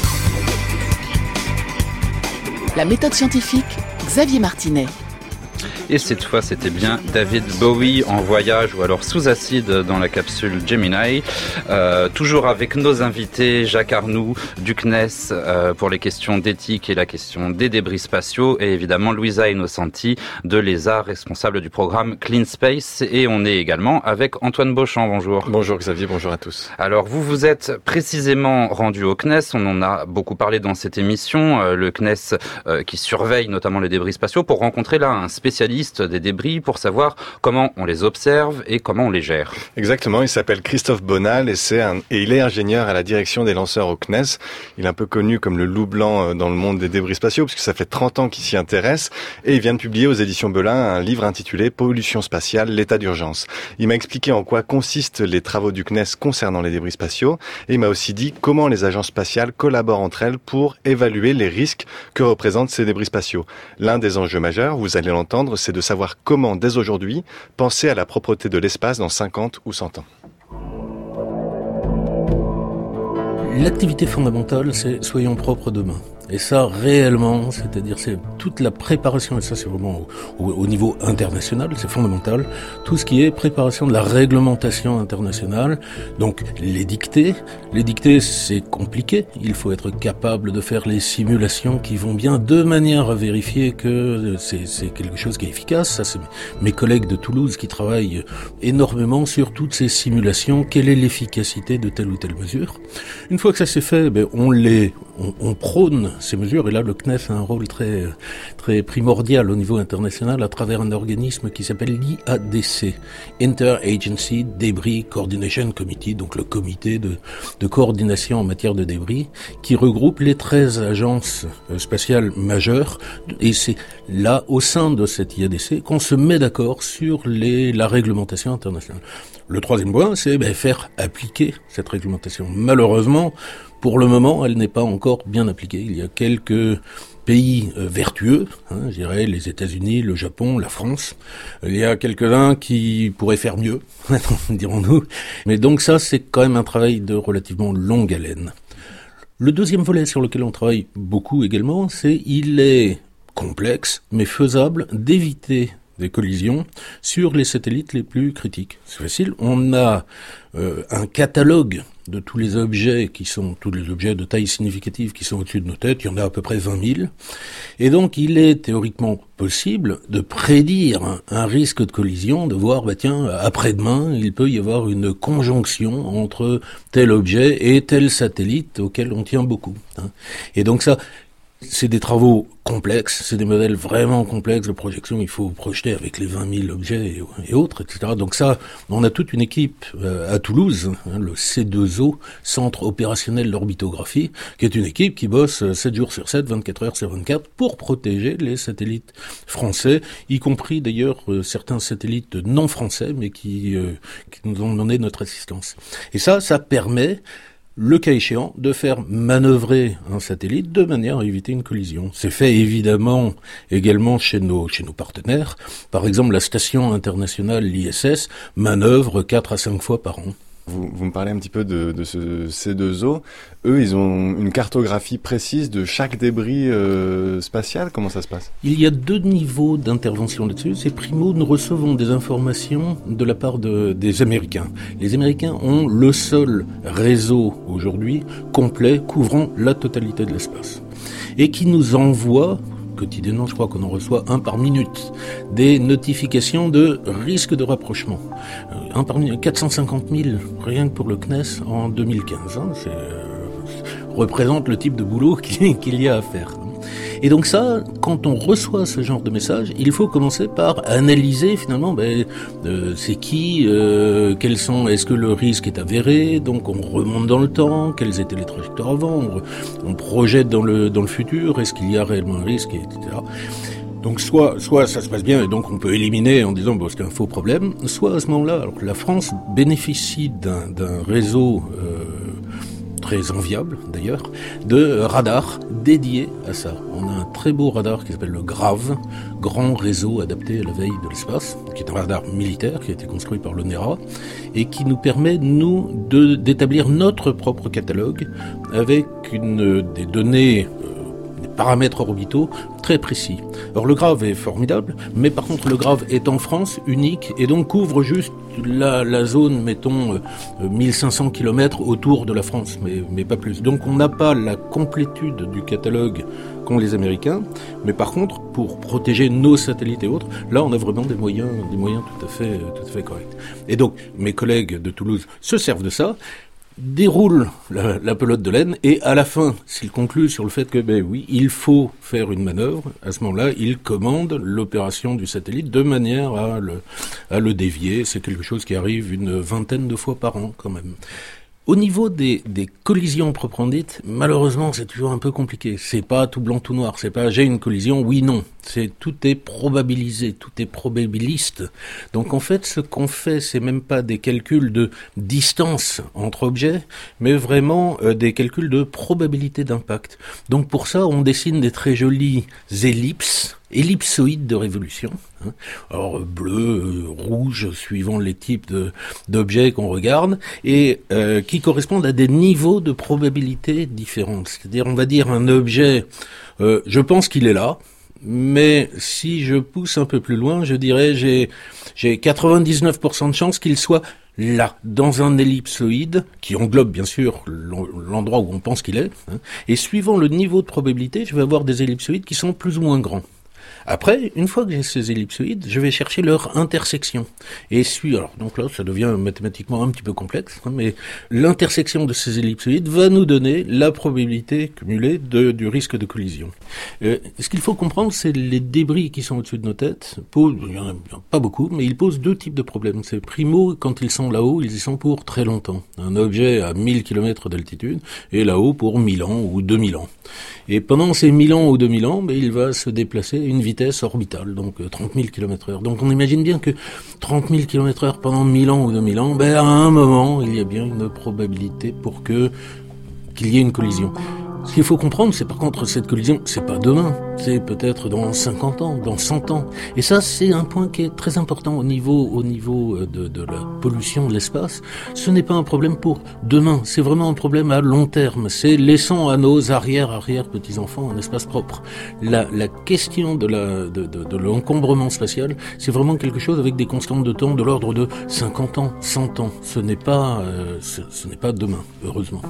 La méthode scientifique, Xavier Martinet. Et cette fois, c'était bien David Bowie en voyage ou alors sous acide dans la capsule Gemini. Toujours avec nos invités, Jacques Arnoux du CNES pour les questions d'éthique et la question des débris spatiaux, et évidemment Luisa Innocenti de l'ESA, responsable du programme Clean Space. Et on est également avec Antoine Beauchamp. Bonjour. Bonjour Xavier, bonjour à tous. Alors vous êtes précisément rendu au CNES, on en a beaucoup parlé dans cette émission, le CNES qui surveille notamment les débris spatiaux, pour rencontrer là un spécialiste des débris pour savoir comment on les observe et comment on les gère. Exactement, il s'appelle Christophe Bonal et il est ingénieur à la direction des lanceurs au CNES. Il est un peu connu comme le loup blanc dans le monde des débris spatiaux puisque ça fait 30 ans qu'il s'y intéresse et il vient de publier aux éditions Belin un livre intitulé Pollution spatiale, l'état d'urgence. Il m'a expliqué en quoi consistent les travaux du CNES concernant les débris spatiaux et il m'a aussi dit comment les agences spatiales collaborent entre elles pour évaluer les risques que représentent ces débris spatiaux. L'un des enjeux majeurs, vous allez l'entendre, c'est de savoir comment, dès aujourd'hui, penser à la propreté de l'espace dans 50 ou 100 ans. L'activité fondamentale, c'est soyons propres demain. Et ça, réellement, c'est-à-dire c'est toute la préparation, et ça c'est vraiment au niveau international, c'est fondamental, tout ce qui est préparation de la réglementation internationale, donc les dictées c'est compliqué, il faut être capable de faire les simulations qui vont bien de manière à vérifier que c'est quelque chose qui est efficace. Ça c'est mes collègues de Toulouse qui travaillent énormément sur toutes ces simulations, quelle est l'efficacité de telle ou telle mesure. Une fois que ça c'est fait, on prône ces mesures. Et là, le CNES a un rôle très, très primordial au niveau international à travers un organisme qui s'appelle l'IADC, Interagency Debris Coordination Committee, donc le comité de coordination en matière de débris, qui regroupe les 13 agences spatiales majeures. Et c'est là, au sein de cette IADC, qu'on se met d'accord sur la réglementation internationale. Le troisième point, c'est faire appliquer cette réglementation. Malheureusement, pour le moment, elle n'est pas encore bien appliquée. Il y a quelques pays vertueux, je dirais les États-Unis, le Japon, la France. Il y a quelques-uns qui pourraient faire mieux, dirons-nous. Mais donc ça, c'est quand même un travail de relativement longue haleine. Le deuxième volet sur lequel on travaille beaucoup également, il est complexe, mais faisable d'éviter des collisions sur les satellites les plus critiques. C'est facile, on a un catalogue de tous les objets de taille significative qui sont au-dessus de nos têtes, il y en a à peu près 20 000. Et donc il est théoriquement possible de prédire un risque de collision, de voir, après-demain, il peut y avoir une conjonction entre tel objet et tel satellite auquel on tient beaucoup. Et donc ça, c'est des travaux complexes, c'est des modèles vraiment complexes de projection, il faut projeter avec les 20 000 objets et autres, etc. Donc ça, on a toute une équipe à Toulouse, le C2O, Centre Opérationnel d'Orbitographie, qui est une équipe qui bosse 7 jours sur 7, 24 heures sur 24, pour protéger les satellites français, y compris d'ailleurs certains satellites non français, mais qui nous ont donné notre assistance. Et ça permet, le cas échéant, de faire manœuvrer un satellite de manière à éviter une collision. C'est fait évidemment également chez nos partenaires. Par exemple, la station internationale, l'ISS, manœuvre 4 à 5 fois par an. Vous me parlez un petit peu de ce C2O. Eux, ils ont une cartographie précise de chaque débris spatial. Comment ça se passe ? Il y a 2 niveaux d'intervention là-dessus. C'est primo, nous recevons des informations de la part des Américains. Les Américains ont le seul réseau aujourd'hui complet couvrant la totalité de l'espace et qui nous envoie quotidiennement, je crois qu'on en reçoit 1 par minute, des notifications de risque de rapprochement. 1 par minute, 450 000, rien que pour le CNES en 2015. Représente le type de boulot qu'il y a à faire. Et donc ça, quand on reçoit ce genre de message, il faut commencer par analyser finalement, c'est qui, est-ce que le risque est avéré, donc on remonte dans le temps, quelles étaient les trajectoires avant, on projette dans le futur, est-ce qu'il y a réellement un risque, etc. Donc soit ça se passe bien et donc on peut éliminer en disant c'est un faux problème, soit à ce moment-là, alors que la France bénéficie d'un réseau très enviable d'ailleurs, de radars dédiés à ça. On a un très beau radar qui s'appelle le GRAV, Grand Réseau Adapté à la Veille de l'Espace, qui est un radar militaire qui a été construit par l'ONERA et qui nous permet, d'établir notre propre catalogue avec des données, des paramètres orbitaux très précis. Alors le GRAV est formidable, mais par contre le GRAV est en France, unique, et donc couvre juste la zone, mettons, 1500 km autour de la France, mais pas plus. Donc on n'a pas la complétude du catalogue qu'ont les Américains, mais par contre, pour protéger nos satellites et autres, là on a vraiment des moyens tout à fait corrects. Et donc, mes collègues de Toulouse se servent de ça, déroule la pelote de laine et à la fin, s'il conclut sur le fait que il faut faire une manœuvre, à ce moment-là, il commande l'opération du satellite de manière à le dévier. C'est quelque chose qui arrive une 20aine de fois par an quand même. Au niveau des collisions proprement dites, malheureusement, c'est toujours un peu compliqué. C'est pas tout blanc, tout noir. C'est pas j'ai une collision, oui, non. Tout est probabilisé, tout est probabiliste. Donc en fait, ce qu'on fait, c'est même pas des calculs de distance entre objets, mais vraiment des calculs de probabilité d'impact. Donc pour ça, on dessine des très jolies ellipsoïdes de révolution. Alors bleu, rouge, suivant les types d'objets qu'on regarde, et qui correspondent à des niveaux de probabilité différents. C'est-à-dire, on va dire un objet, je pense qu'il est là, mais si je pousse un peu plus loin, je dirais j'ai 99% de chance qu'il soit là, dans un ellipsoïde, qui englobe bien sûr l'endroit où on pense qu'il est, et suivant le niveau de probabilité, je vais avoir des ellipsoïdes qui sont plus ou moins grands. Après, une fois que j'ai ces ellipsoïdes, je vais chercher leur intersection. Et alors, donc là, ça devient mathématiquement un petit peu complexe, mais l'intersection de ces ellipsoïdes va nous donner la probabilité cumulée du risque de collision. Ce qu'il faut comprendre, c'est les débris qui sont au-dessus de nos têtes. Il n'y en a pas beaucoup, mais ils posent deux types de problèmes. C'est primo, quand ils sont là-haut, ils y sont pour très longtemps. Un objet à 1000 km d'altitude est là-haut pour 1000 ans ou 2000 ans. Et pendant ces 1000 ans ou 2000 ans, il va se déplacer à une vitesse orbitale, donc 30 000 km/h. Donc on imagine bien que 30 000 km/h pendant 1000 ans ou 2000 ans, à un moment, il y a bien une probabilité pour qu'il y ait une collision. Ce qu'il faut comprendre, c'est par contre, cette collision, c'est pas demain, c'est peut-être dans 50 ans, dans 100 ans. Et ça, c'est un point qui est très important au niveau de la pollution de l'espace. Ce n'est pas un problème pour demain, c'est vraiment un problème à long terme. C'est laissant à nos arrière-petits-enfants un espace propre. La question de l'encombrement spatial, c'est vraiment quelque chose avec des constantes de temps de l'ordre de 50 ans, 100 ans. Ce n'est pas demain, heureusement.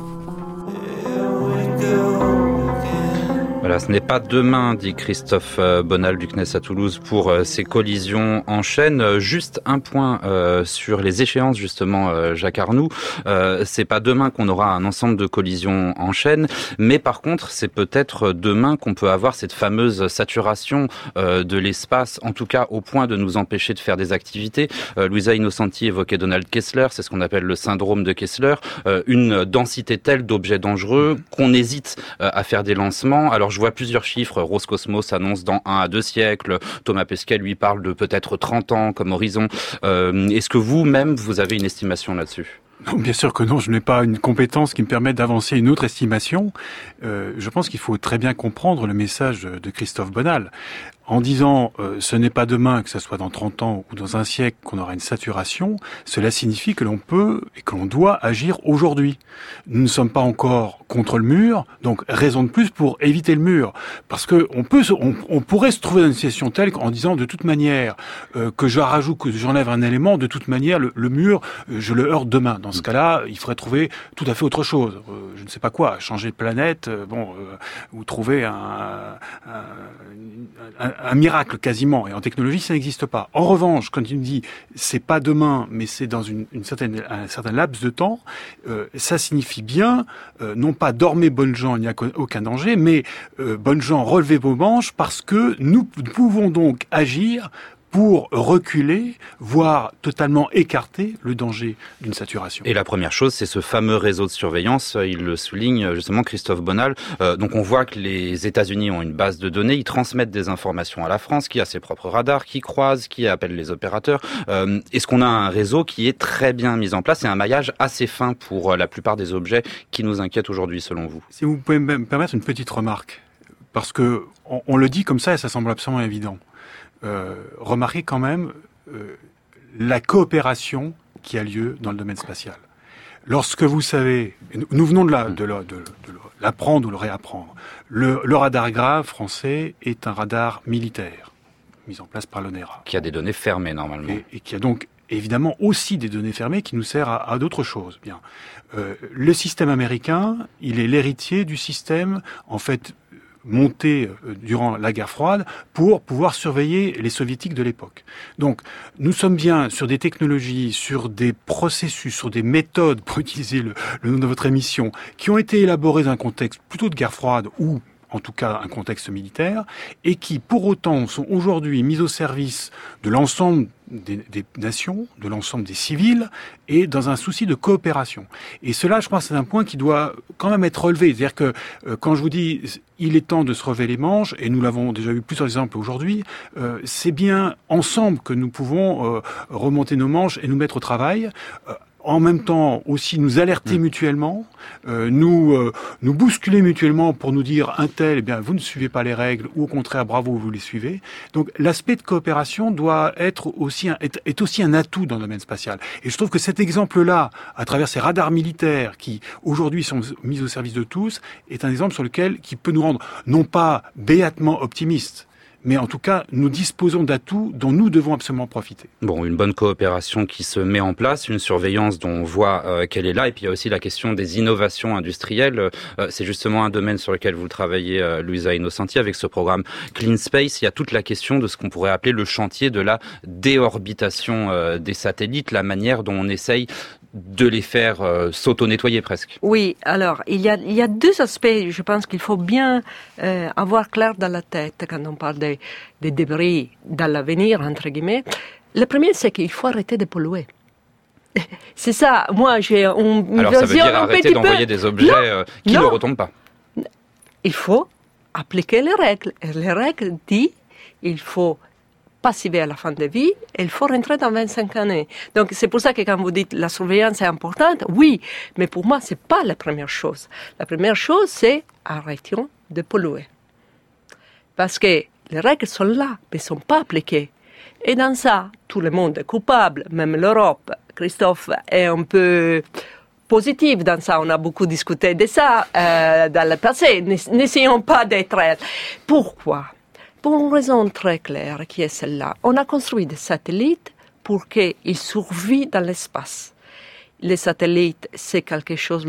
Voilà, ce n'est pas demain, dit Christophe Bonal du CNES à Toulouse, pour ces collisions en chaîne. Juste un point sur les échéances, justement, Jacques Arnoux. C'est pas demain qu'on aura un ensemble de collisions en chaîne, mais par contre, c'est peut-être demain qu'on peut avoir cette fameuse saturation de l'espace, en tout cas au point de nous empêcher de faire des activités. Luisa Innocenti évoquait Donald Kessler, c'est ce qu'on appelle le syndrome de Kessler, une densité telle d'objets dangereux qu'on hésite à faire des lancements. Alors je vois plusieurs chiffres, Roscosmos annonce dans 1 à 2 siècles, Thomas Pesquet lui parle de peut-être 30 ans comme horizon. Est-ce que vous-même, vous avez une estimation là-dessus ? Non, bien sûr que non, je n'ai pas une compétence qui me permette d'avancer une autre estimation. Je pense qu'il faut très bien comprendre le message de Christophe Bonal. En disant ce n'est pas demain, que ce soit dans 30 ans ou dans un siècle, qu'on aura une saturation, cela signifie que l'on peut et que l'on doit agir aujourd'hui. Nous ne sommes pas encore contre le mur, donc raison de plus pour éviter le mur. Parce que on pourrait se trouver dans une situation telle qu'en disant de toute manière que je rajoute, que j'enlève un élément, de toute manière le mur, je le heurte demain. Dans ce cas-là, il faudrait trouver tout à fait autre chose. Je ne sais pas quoi, changer de planète, ou trouver un miracle quasiment, et en technologie ça n'existe pas. En revanche, quand il me dit c'est pas demain, mais c'est dans un certain laps de temps, ça signifie bien non pas dormez bonnes gens, il n'y a aucun danger, mais bonnes gens, relevez vos manches parce que nous pouvons donc agir pour reculer, voire totalement écarter le danger d'une saturation. Et la première chose, c'est ce fameux réseau de surveillance, il le souligne justement Christophe Bonal. Donc on voit que les États-Unis ont une base de données, ils transmettent des informations à la France, qui a ses propres radars, qui croisent, qui appellent les opérateurs. Est-ce qu'on a un réseau qui est très bien mis en place et un maillage assez fin pour la plupart des objets qui nous inquiètent aujourd'hui, selon vous ? Si vous pouvez me permettre une petite remarque, parce que on le dit comme ça et ça semble absolument évident. Remarquez quand même la coopération qui a lieu dans le domaine spatial. Lorsque vous savez, nous venons de l'apprendre ou le réapprendre, le radar grave français est un radar militaire, mis en place par l'ONERA. Qui a des données fermées normalement. Et qui a donc évidemment aussi des données fermées qui nous servent à d'autres choses. Bien, le système américain, il est l'héritier du système, en fait, monté durant la guerre froide pour pouvoir surveiller les soviétiques de l'époque. Donc, nous sommes bien sur des technologies, sur des processus, sur des méthodes, pour utiliser le nom de votre émission, qui ont été élaborées dans un contexte plutôt de guerre froide ou en tout cas un contexte militaire, et qui pour autant sont aujourd'hui mis au service de l'ensemble des nations, de l'ensemble des civils, et dans un souci de coopération. Et cela, je pense, c'est un point qui doit quand même être relevé. C'est-à-dire que quand je vous dis il est temps de se relever les manches, et nous l'avons déjà eu plusieurs exemples aujourd'hui, c'est bien ensemble que nous pouvons remonter nos manches et nous mettre au travail. En même temps aussi nous alerter mutuellement, nous bousculer mutuellement pour nous dire un tel, eh bien vous ne suivez pas les règles, ou au contraire bravo vous les suivez. Donc l'aspect de coopération doit être aussi est aussi un atout dans le domaine spatial. Et je trouve que cet exemple-là, à travers ces radars militaires qui aujourd'hui sont mis au service de tous, est un exemple sur lequel qui peut nous rendre non pas béatement optimistes, mais en tout cas, nous disposons d'atouts dont nous devons absolument profiter. Bon, une bonne coopération qui se met en place, une surveillance dont on voit qu'elle est là, et puis il y a aussi la question des innovations industrielles. C'est justement un domaine sur lequel vous travaillez, Luisa Innocenti, avec ce programme Clean Space. Il y a toute la question de ce qu'on pourrait appeler le chantier de la déorbitation des satellites, la manière dont on essaye de les faire s'auto-nettoyer presque. Oui, alors, il y a deux aspects, je pense qu'il faut bien avoir clair dans la tête quand on parle des débris dans l'avenir, entre guillemets. Le premier, c'est qu'il faut arrêter de polluer. C'est ça, moi j'ai une alors ça veut dire arrêter d'envoyer des objets qui ne retombent pas. Il faut appliquer les règles. Et les règles disent il faut passiver à la fin de vie et il faut rentrer dans 25 années. Donc c'est pour ça que quand vous dites la surveillance est importante, oui, mais pour moi c'est pas la première chose. La première chose c'est arrêtons de polluer. Parce que les règles sont là, mais ne sont pas appliquées. Et dans ça, tout le monde est coupable, même l'Europe. Christophe est un peu positif dans ça. On a beaucoup discuté de ça dans le passé. N'essayons pas d'être... Pourquoi ? Pour une raison très claire, qui est celle-là. On a construit des satellites pour qu'ils survivent dans l'espace. Les satellites, c'est quelque chose,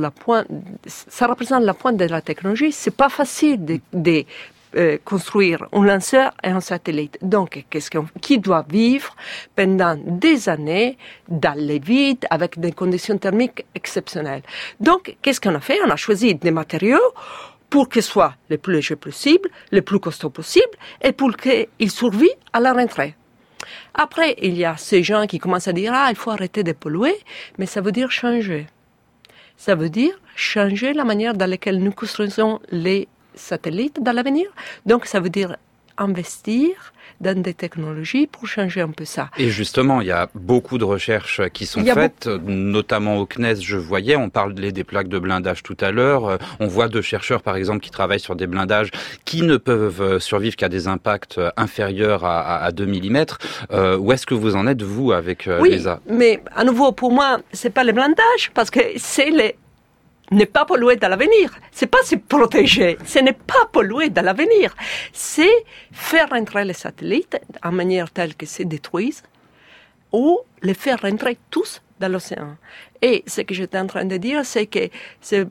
ça représente la pointe de la technologie. C'est pas facile de construire un lanceur et un satellite. Donc, qui doit vivre pendant des années dans les vides avec des conditions thermiques exceptionnelles. Donc, qu'est-ce qu'on a fait? On a choisi des matériaux pour qu'ils soient les plus légers possibles, les plus costauds possibles, et pour qu'ils survivent à la rentrée. Après, il y a ces gens qui commencent à dire « Ah, il faut arrêter de polluer », mais ça veut dire changer. Ça veut dire changer la manière dans laquelle nous construisons les satellites dans l'avenir. Donc, ça veut dire investir dans des technologies pour changer un peu ça. Et justement, il y a beaucoup de recherches qui sont faites, notamment au CNES, je voyais, on parlait des plaques de blindage tout à l'heure, on voit deux chercheurs par exemple qui travaillent sur des blindages qui ne peuvent survivre qu'à des impacts inférieurs à 2 mm. Où est-ce que vous en êtes, vous, avec l'ESA ? Oui, mais à nouveau, pour moi, c'est pas les blindages, parce que c'est ne pas polluer dans l'avenir. C'est pas se protéger. Ce n'est pas polluer dans l'avenir. C'est faire rentrer les satellites en manière telle que se détruisent ou les faire rentrer tous dans l'océan. Et ce que j'étais en train de dire, c'est que c'est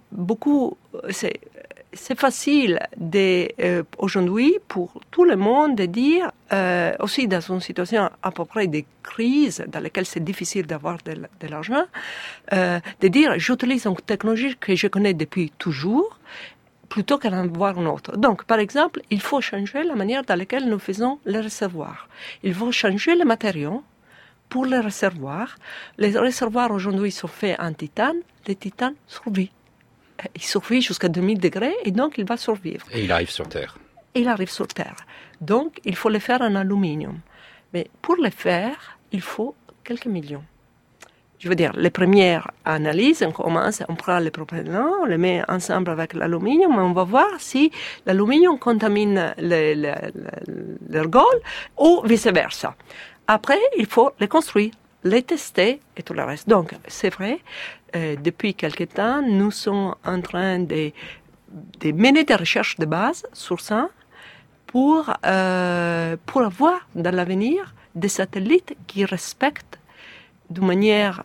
facile aujourd'hui pour tout le monde de dire, aussi dans une situation à peu près de crise dans laquelle c'est difficile d'avoir de l'argent, de dire j'utilise une technologie que je connais depuis toujours plutôt qu'en avoir une autre. Donc, par exemple, il faut changer la manière dans laquelle nous faisons les réservoirs. Il faut changer les matériaux pour les réservoirs. Les réservoirs aujourd'hui sont faits en titane. Le titane survit. Il survit jusqu'à 2000 degrés et donc il va survivre. Et il arrive sur Terre. Il arrive sur Terre. Donc, il faut le faire en aluminium. Mais pour le faire, il faut quelques millions. Je veux dire, les premières analyses, on prend les propellants, on les met ensemble avec l'aluminium, et on va voir si l'aluminium contamine l'ergol ou vice-versa. Après, il faut les construire, les tester et tout le reste. Donc, c'est vrai, depuis quelque temps, nous sommes en train de mener des recherches de base sur ça pour avoir dans l'avenir des satellites qui respectent de manière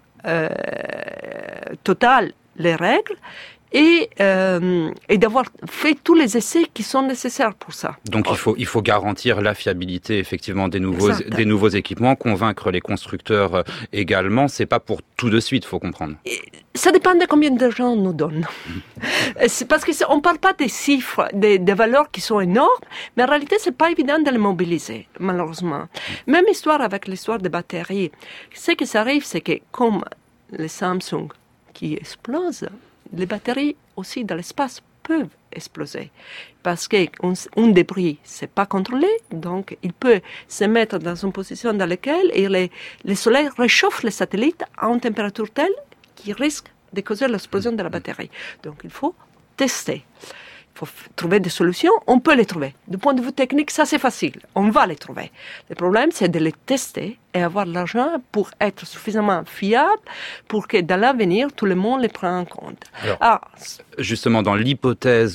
totale les règles et d'avoir fait tous les essais qui sont nécessaires pour ça. Donc il faut garantir la fiabilité effectivement des nouveaux équipements, convaincre les constructeurs également. C'est pas pour tout de suite, faut comprendre. Ça dépend de combien d'argent on nous donne. C'est parce qu'on ne parle pas des chiffres, des valeurs qui sont énormes, mais en réalité, ce n'est pas évident de les mobiliser, malheureusement. Même histoire avec l'histoire des batteries. Ce qui arrive, c'est que comme les Samsung qui explosent, les batteries aussi dans l'espace peuvent exploser. Parce qu'un débris, c'est pas contrôlé, donc il peut se mettre dans une position dans laquelle le soleil réchauffe les satellites à une température telle qui risque de causer l'explosion de la batterie. Donc il faut tester. Il faut trouver des solutions, on peut les trouver. Du point de vue technique, ça c'est facile, on va les trouver. Le problème, c'est de les tester et avoir l'argent pour être suffisamment fiable pour que dans l'avenir, tout le monde les prenne en compte. Alors, justement, dans l'hypothèse où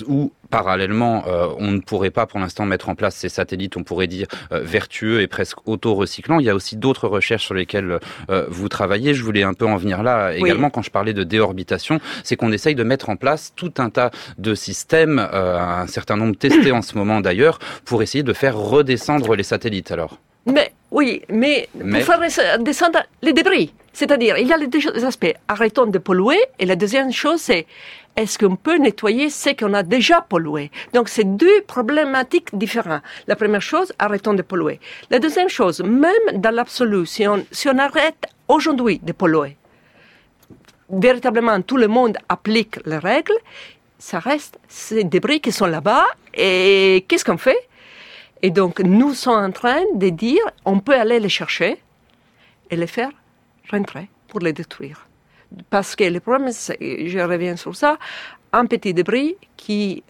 parallèlement, on ne pourrait pas pour l'instant mettre en place ces satellites, on pourrait dire, vertueux et presque auto-recyclants. Il y a aussi d'autres recherches sur lesquelles vous travaillez. Je voulais un peu en venir là également. Quand je parlais de déorbitation, c'est qu'on essaye de mettre en place tout un tas de systèmes, un certain nombre testés en ce moment d'ailleurs, pour essayer de faire redescendre les satellites alors. Mais pour faire descendre les débris. C'est-à-dire, il y a les deux aspects. Arrêtons de polluer. Et la deuxième chose, c'est est-ce qu'on peut nettoyer ce qu'on a déjà pollué? Donc, c'est deux problématiques différentes. La première chose, arrêtons de polluer. La deuxième chose, même dans l'absolu, si on arrête aujourd'hui de polluer, véritablement tout le monde applique les règles, ça reste ces débris qui sont là-bas. Et qu'est-ce qu'on fait? Et donc, nous sommes en train de dire, on peut aller les chercher et les faire rentrer pour les détruire. Parce que le problème, je reviens sur ça, un petit débris qui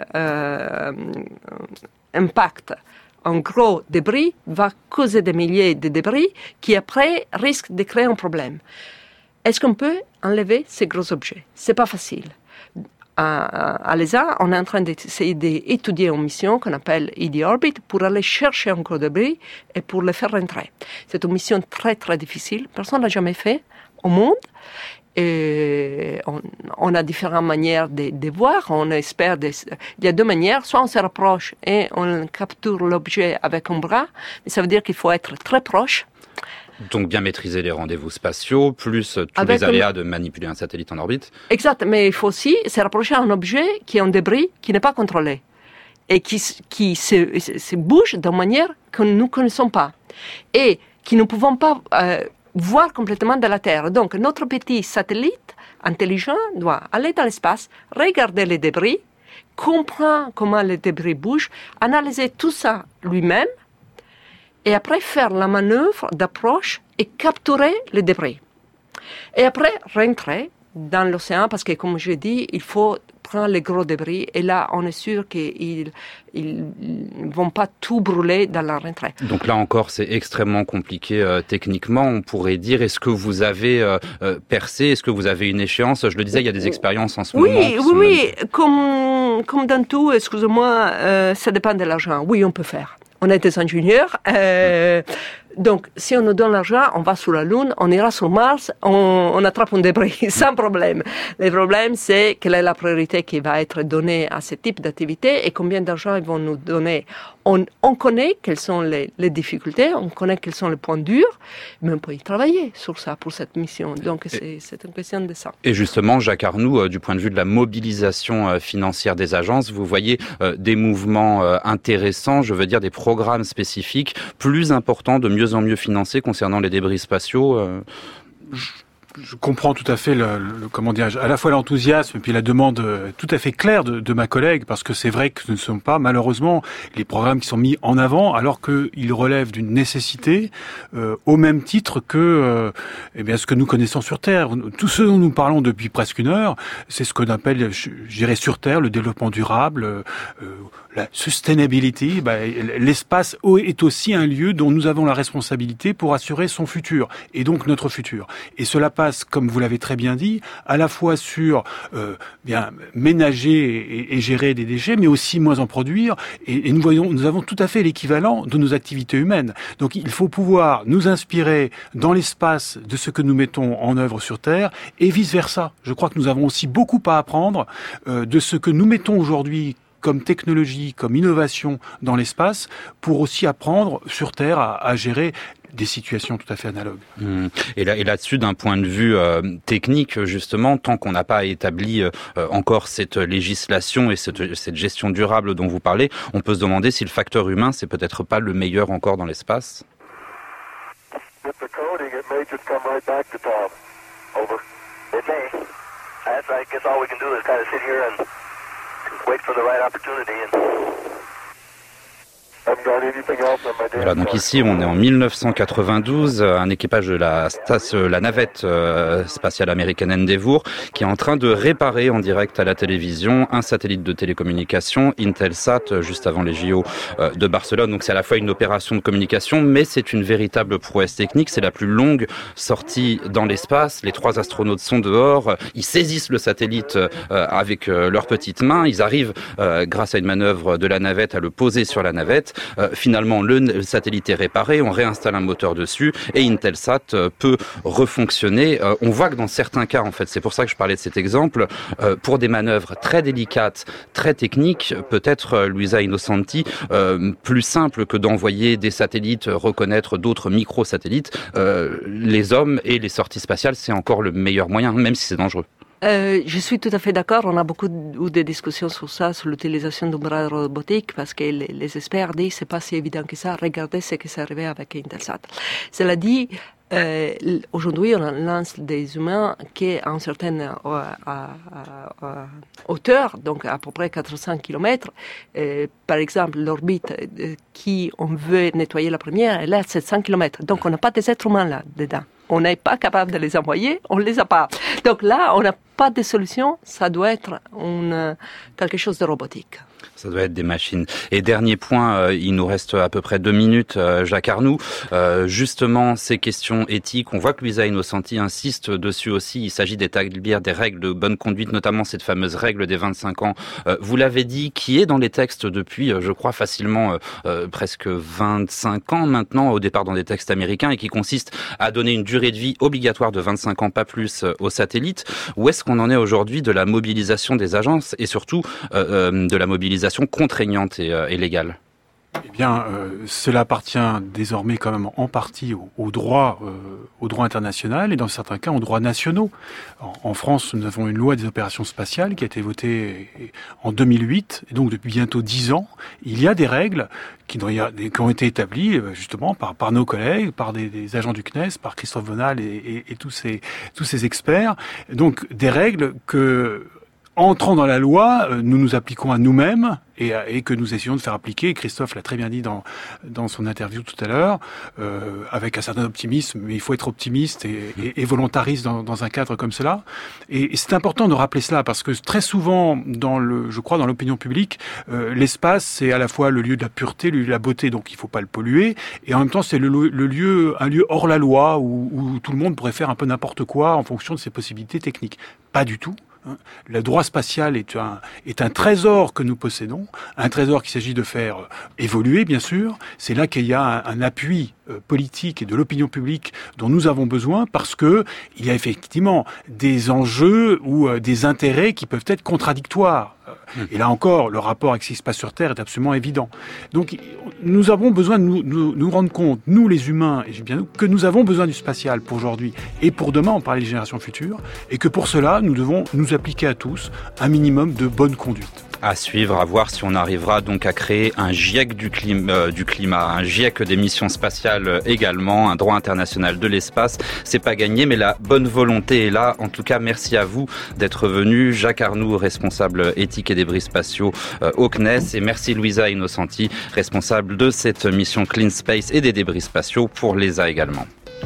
impacte un gros débris va causer des milliers de débris qui après risquent de créer un problème. Est-ce qu'on peut enlever ces gros objets? C'est pas facile. À l'ESA, on est en train d'essayer d'étudier une mission qu'on appelle ED-Orbit pour aller chercher un gros débris et pour le faire rentrer. C'est une mission très très difficile. Personne ne l'a jamais fait au monde. Et on a différentes manières de voir. On espère il y a deux manières. Soit on se rapproche et on capture l'objet avec un bras, mais ça veut dire qu'il faut être très proche. Donc bien maîtriser les rendez-vous spatiaux, plus tous les aléas de manipuler un satellite en orbite. Exact, mais il faut aussi se rapprocher d'un objet qui est un débris qui n'est pas contrôlé et qui se bouge d'une manière que nous ne connaissons pas et que nous ne pouvons pas voir complètement de la Terre. Donc notre petit satellite intelligent doit aller dans l'espace, regarder les débris, comprendre comment les débris bougent, analyser tout ça lui-même, et après faire la manœuvre d'approche et capturer les débris. Et après, rentrer dans l'océan, parce que, comme je dis, il faut prendre les gros débris, et là, on est sûr qu'ils ne vont pas tout brûler dans la rentrée. Donc là encore, c'est extrêmement compliqué techniquement. On pourrait dire, est-ce que vous avez percé? Est-ce que vous avez une échéance? Je le disais, il y a des expériences en ce moment. Oui, comme dans tout, excusez-moi, ça dépend de l'argent. Oui, on peut faire. On est des ingénieurs, donc si on nous donne l'argent, on va sur la Lune, on ira sur Mars, on attrape un débris, sans problème. Le problème, c'est quelle est la priorité qui va être donnée à ce type d'activité et combien d'argent ils vont nous donner. On connaît quelles sont les difficultés, on connaît quels sont les points durs, mais on peut y travailler sur ça, pour cette mission. Donc c'est une question de ça. Et justement, Jacques Arnoux, du point de vue de la mobilisation financière des agences, vous voyez des mouvements intéressants, je veux dire des programmes spécifiques plus importants, de mieux en mieux financés concernant les débris spatiaux. Je comprends tout à fait comment dirais-je, à la fois l'enthousiasme et puis la demande tout à fait claire de ma collègue, parce que c'est vrai que ce ne sont pas malheureusement les programmes qui sont mis en avant, alors qu'ils relèvent d'une nécessité au même titre que ce que nous connaissons sur Terre. Tout ce dont nous parlons depuis presque une heure, c'est ce qu'on appelle, je dirais, sur Terre, le développement durable, la sustainability. L'espace est aussi un lieu dont nous avons la responsabilité pour assurer son futur, et donc notre futur. Et cela passe, comme vous l'avez très bien dit, à la fois sur ménager et gérer des déchets, mais aussi moins en produire. Et nous avons tout à fait l'équivalent de nos activités humaines. Donc il faut pouvoir nous inspirer dans l'espace de ce que nous mettons en œuvre sur Terre et vice-versa. Je crois que nous avons aussi beaucoup à apprendre de ce que nous mettons aujourd'hui comme technologie, comme innovation dans l'espace, pour aussi apprendre sur Terre à gérer des situations tout à fait analogues. Et là-dessus, d'un point de vue technique, justement, tant qu'on n'a pas établi encore cette législation et cette gestion durable dont vous parlez, on peut se demander si le facteur humain, c'est peut-être pas le meilleur encore dans l'espace. I'm going Voilà, donc ici on est en 1992, un équipage de la navette spatiale américaine Endeavour qui est en train de réparer en direct à la télévision un satellite de télécommunication, Intelsat, juste avant les JO de Barcelone. Donc c'est à la fois une opération de communication, mais c'est une véritable prouesse technique. C'est la plus longue sortie dans l'espace. Les 3 astronautes sont dehors, ils saisissent le satellite avec leurs petites mains, ils arrivent grâce à une manœuvre de la navette à le poser sur la navette. Finalement, le satellite est réparé, on réinstalle un moteur dessus et Intelsat peut refonctionner. On voit que dans certains cas, en fait, c'est pour ça que je parlais de cet exemple, pour des manœuvres très délicates, très techniques, peut-être, Luisa Innocenti, plus simple que d'envoyer des satellites, reconnaître d'autres microsatellites. Les hommes et les sorties spatiales, c'est encore le meilleur moyen, même si c'est dangereux. Je suis tout à fait d'accord. On a beaucoup eu de discussions sur ça, sur l'utilisation d'un bras robotique, parce que les experts disent que c'est pas si évident que ça. Regardez ce qui s'est arrivé avec Intelsat. Cela dit, aujourd'hui, on lance des humains qui, à une certaine hauteur, donc à peu près 400 km, par exemple, l'orbite qui on veut nettoyer la première, elle est à 700 km. Donc, on n'a pas des êtres humains là-dedans. On n'est pas capable de les envoyer, on ne les a pas. Donc là, on n'a pas de solution, ça doit être quelque chose de robotique. Ça doit être des machines. Et dernier point, il nous reste à peu près 2 minutes, Jacques Arnoux. Justement, ces questions éthiques, on voit que Luisa Innocenti insiste dessus aussi. Il s'agit d'établir des règles de bonne conduite, notamment cette fameuse règle des 25 ans. Vous l'avez dit, qui est dans les textes depuis, je crois, facilement presque 25 ans maintenant, au départ dans des textes américains, et qui consiste à donner une durée de vie obligatoire de 25 ans, pas plus, aux satellites. Où est-ce qu'on en est aujourd'hui de la mobilisation des agences et surtout de la mobilisation contraignante et légale? Eh bien, cela appartient désormais quand même en partie au droit international et dans certains cas aux droits nationaux. En France, nous avons une loi des opérations spatiales qui a été votée en 2008, et donc depuis bientôt 10 ans, il y a des règles qui ont été établies justement par nos collègues, par des agents du CNES, par Christophe Bonal et tous ces experts. Donc des règles que, entrant dans la loi, nous nous appliquons à nous-mêmes et que nous essayons de faire appliquer. Christophe l'a très bien dit dans son interview tout à l'heure, avec un certain optimisme, mais il faut être optimiste et volontariste dans un cadre comme cela. Et c'est important de rappeler cela parce que très souvent, je crois, dans l'opinion publique, l'espace c'est à la fois le lieu de la pureté, le lieu de la beauté, donc il faut pas le polluer, et en même temps c'est un lieu hors la loi où tout le monde pourrait faire un peu n'importe quoi en fonction de ses possibilités techniques. Pas du tout. Le droit spatial est un trésor que nous possédons, un trésor qu'il s'agit de faire évoluer, bien sûr. C'est là qu'il y a un appui politique et de l'opinion publique dont nous avons besoin parce que il y a effectivement des enjeux ou des intérêts qui peuvent être contradictoires. Et là encore, le rapport avec ce qui se passe sur Terre est absolument évident. Donc, nous avons besoin de nous rendre compte, nous les humains, et bien que nous avons besoin du spatial pour aujourd'hui et pour demain, on parle des générations futures, et que pour cela, nous devons nous appliquer à tous un minimum de bonne conduite. À suivre, à voir si on arrivera donc à créer un GIEC du climat, un GIEC des missions spatiales également, un droit international de l'espace. C'est pas gagné, mais la bonne volonté est là. En tout cas, merci à vous d'être venu. Jacques Arnoux, responsable éthique et débris spatiaux au CNES, et merci Luisa Innocenti, responsable de cette mission Clean Space et des débris spatiaux pour l'ESA également.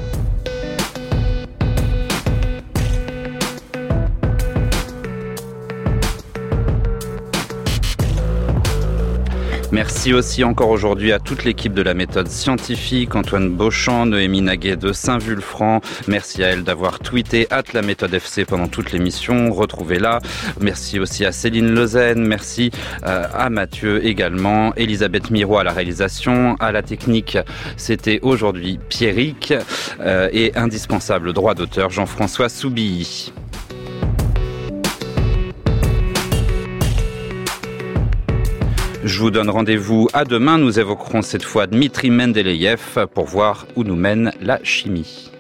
Merci aussi encore aujourd'hui à toute l'équipe de la méthode scientifique, Antoine Beauchamp, Noémie Naguet de Saint-Vulfranc. Merci à elle d'avoir tweeté @laméthode_FC pendant toute l'émission. Retrouvez-la. Merci aussi à Céline Lezen. Merci à Mathieu également. Elisabeth Miro à la réalisation. À la technique, c'était aujourd'hui Pierrick. Et indispensable droit d'auteur, Jean-François Soubilly. Je vous donne rendez-vous à demain. Nous évoquerons cette fois Dmitri Mendeleïev pour voir où nous mène la chimie.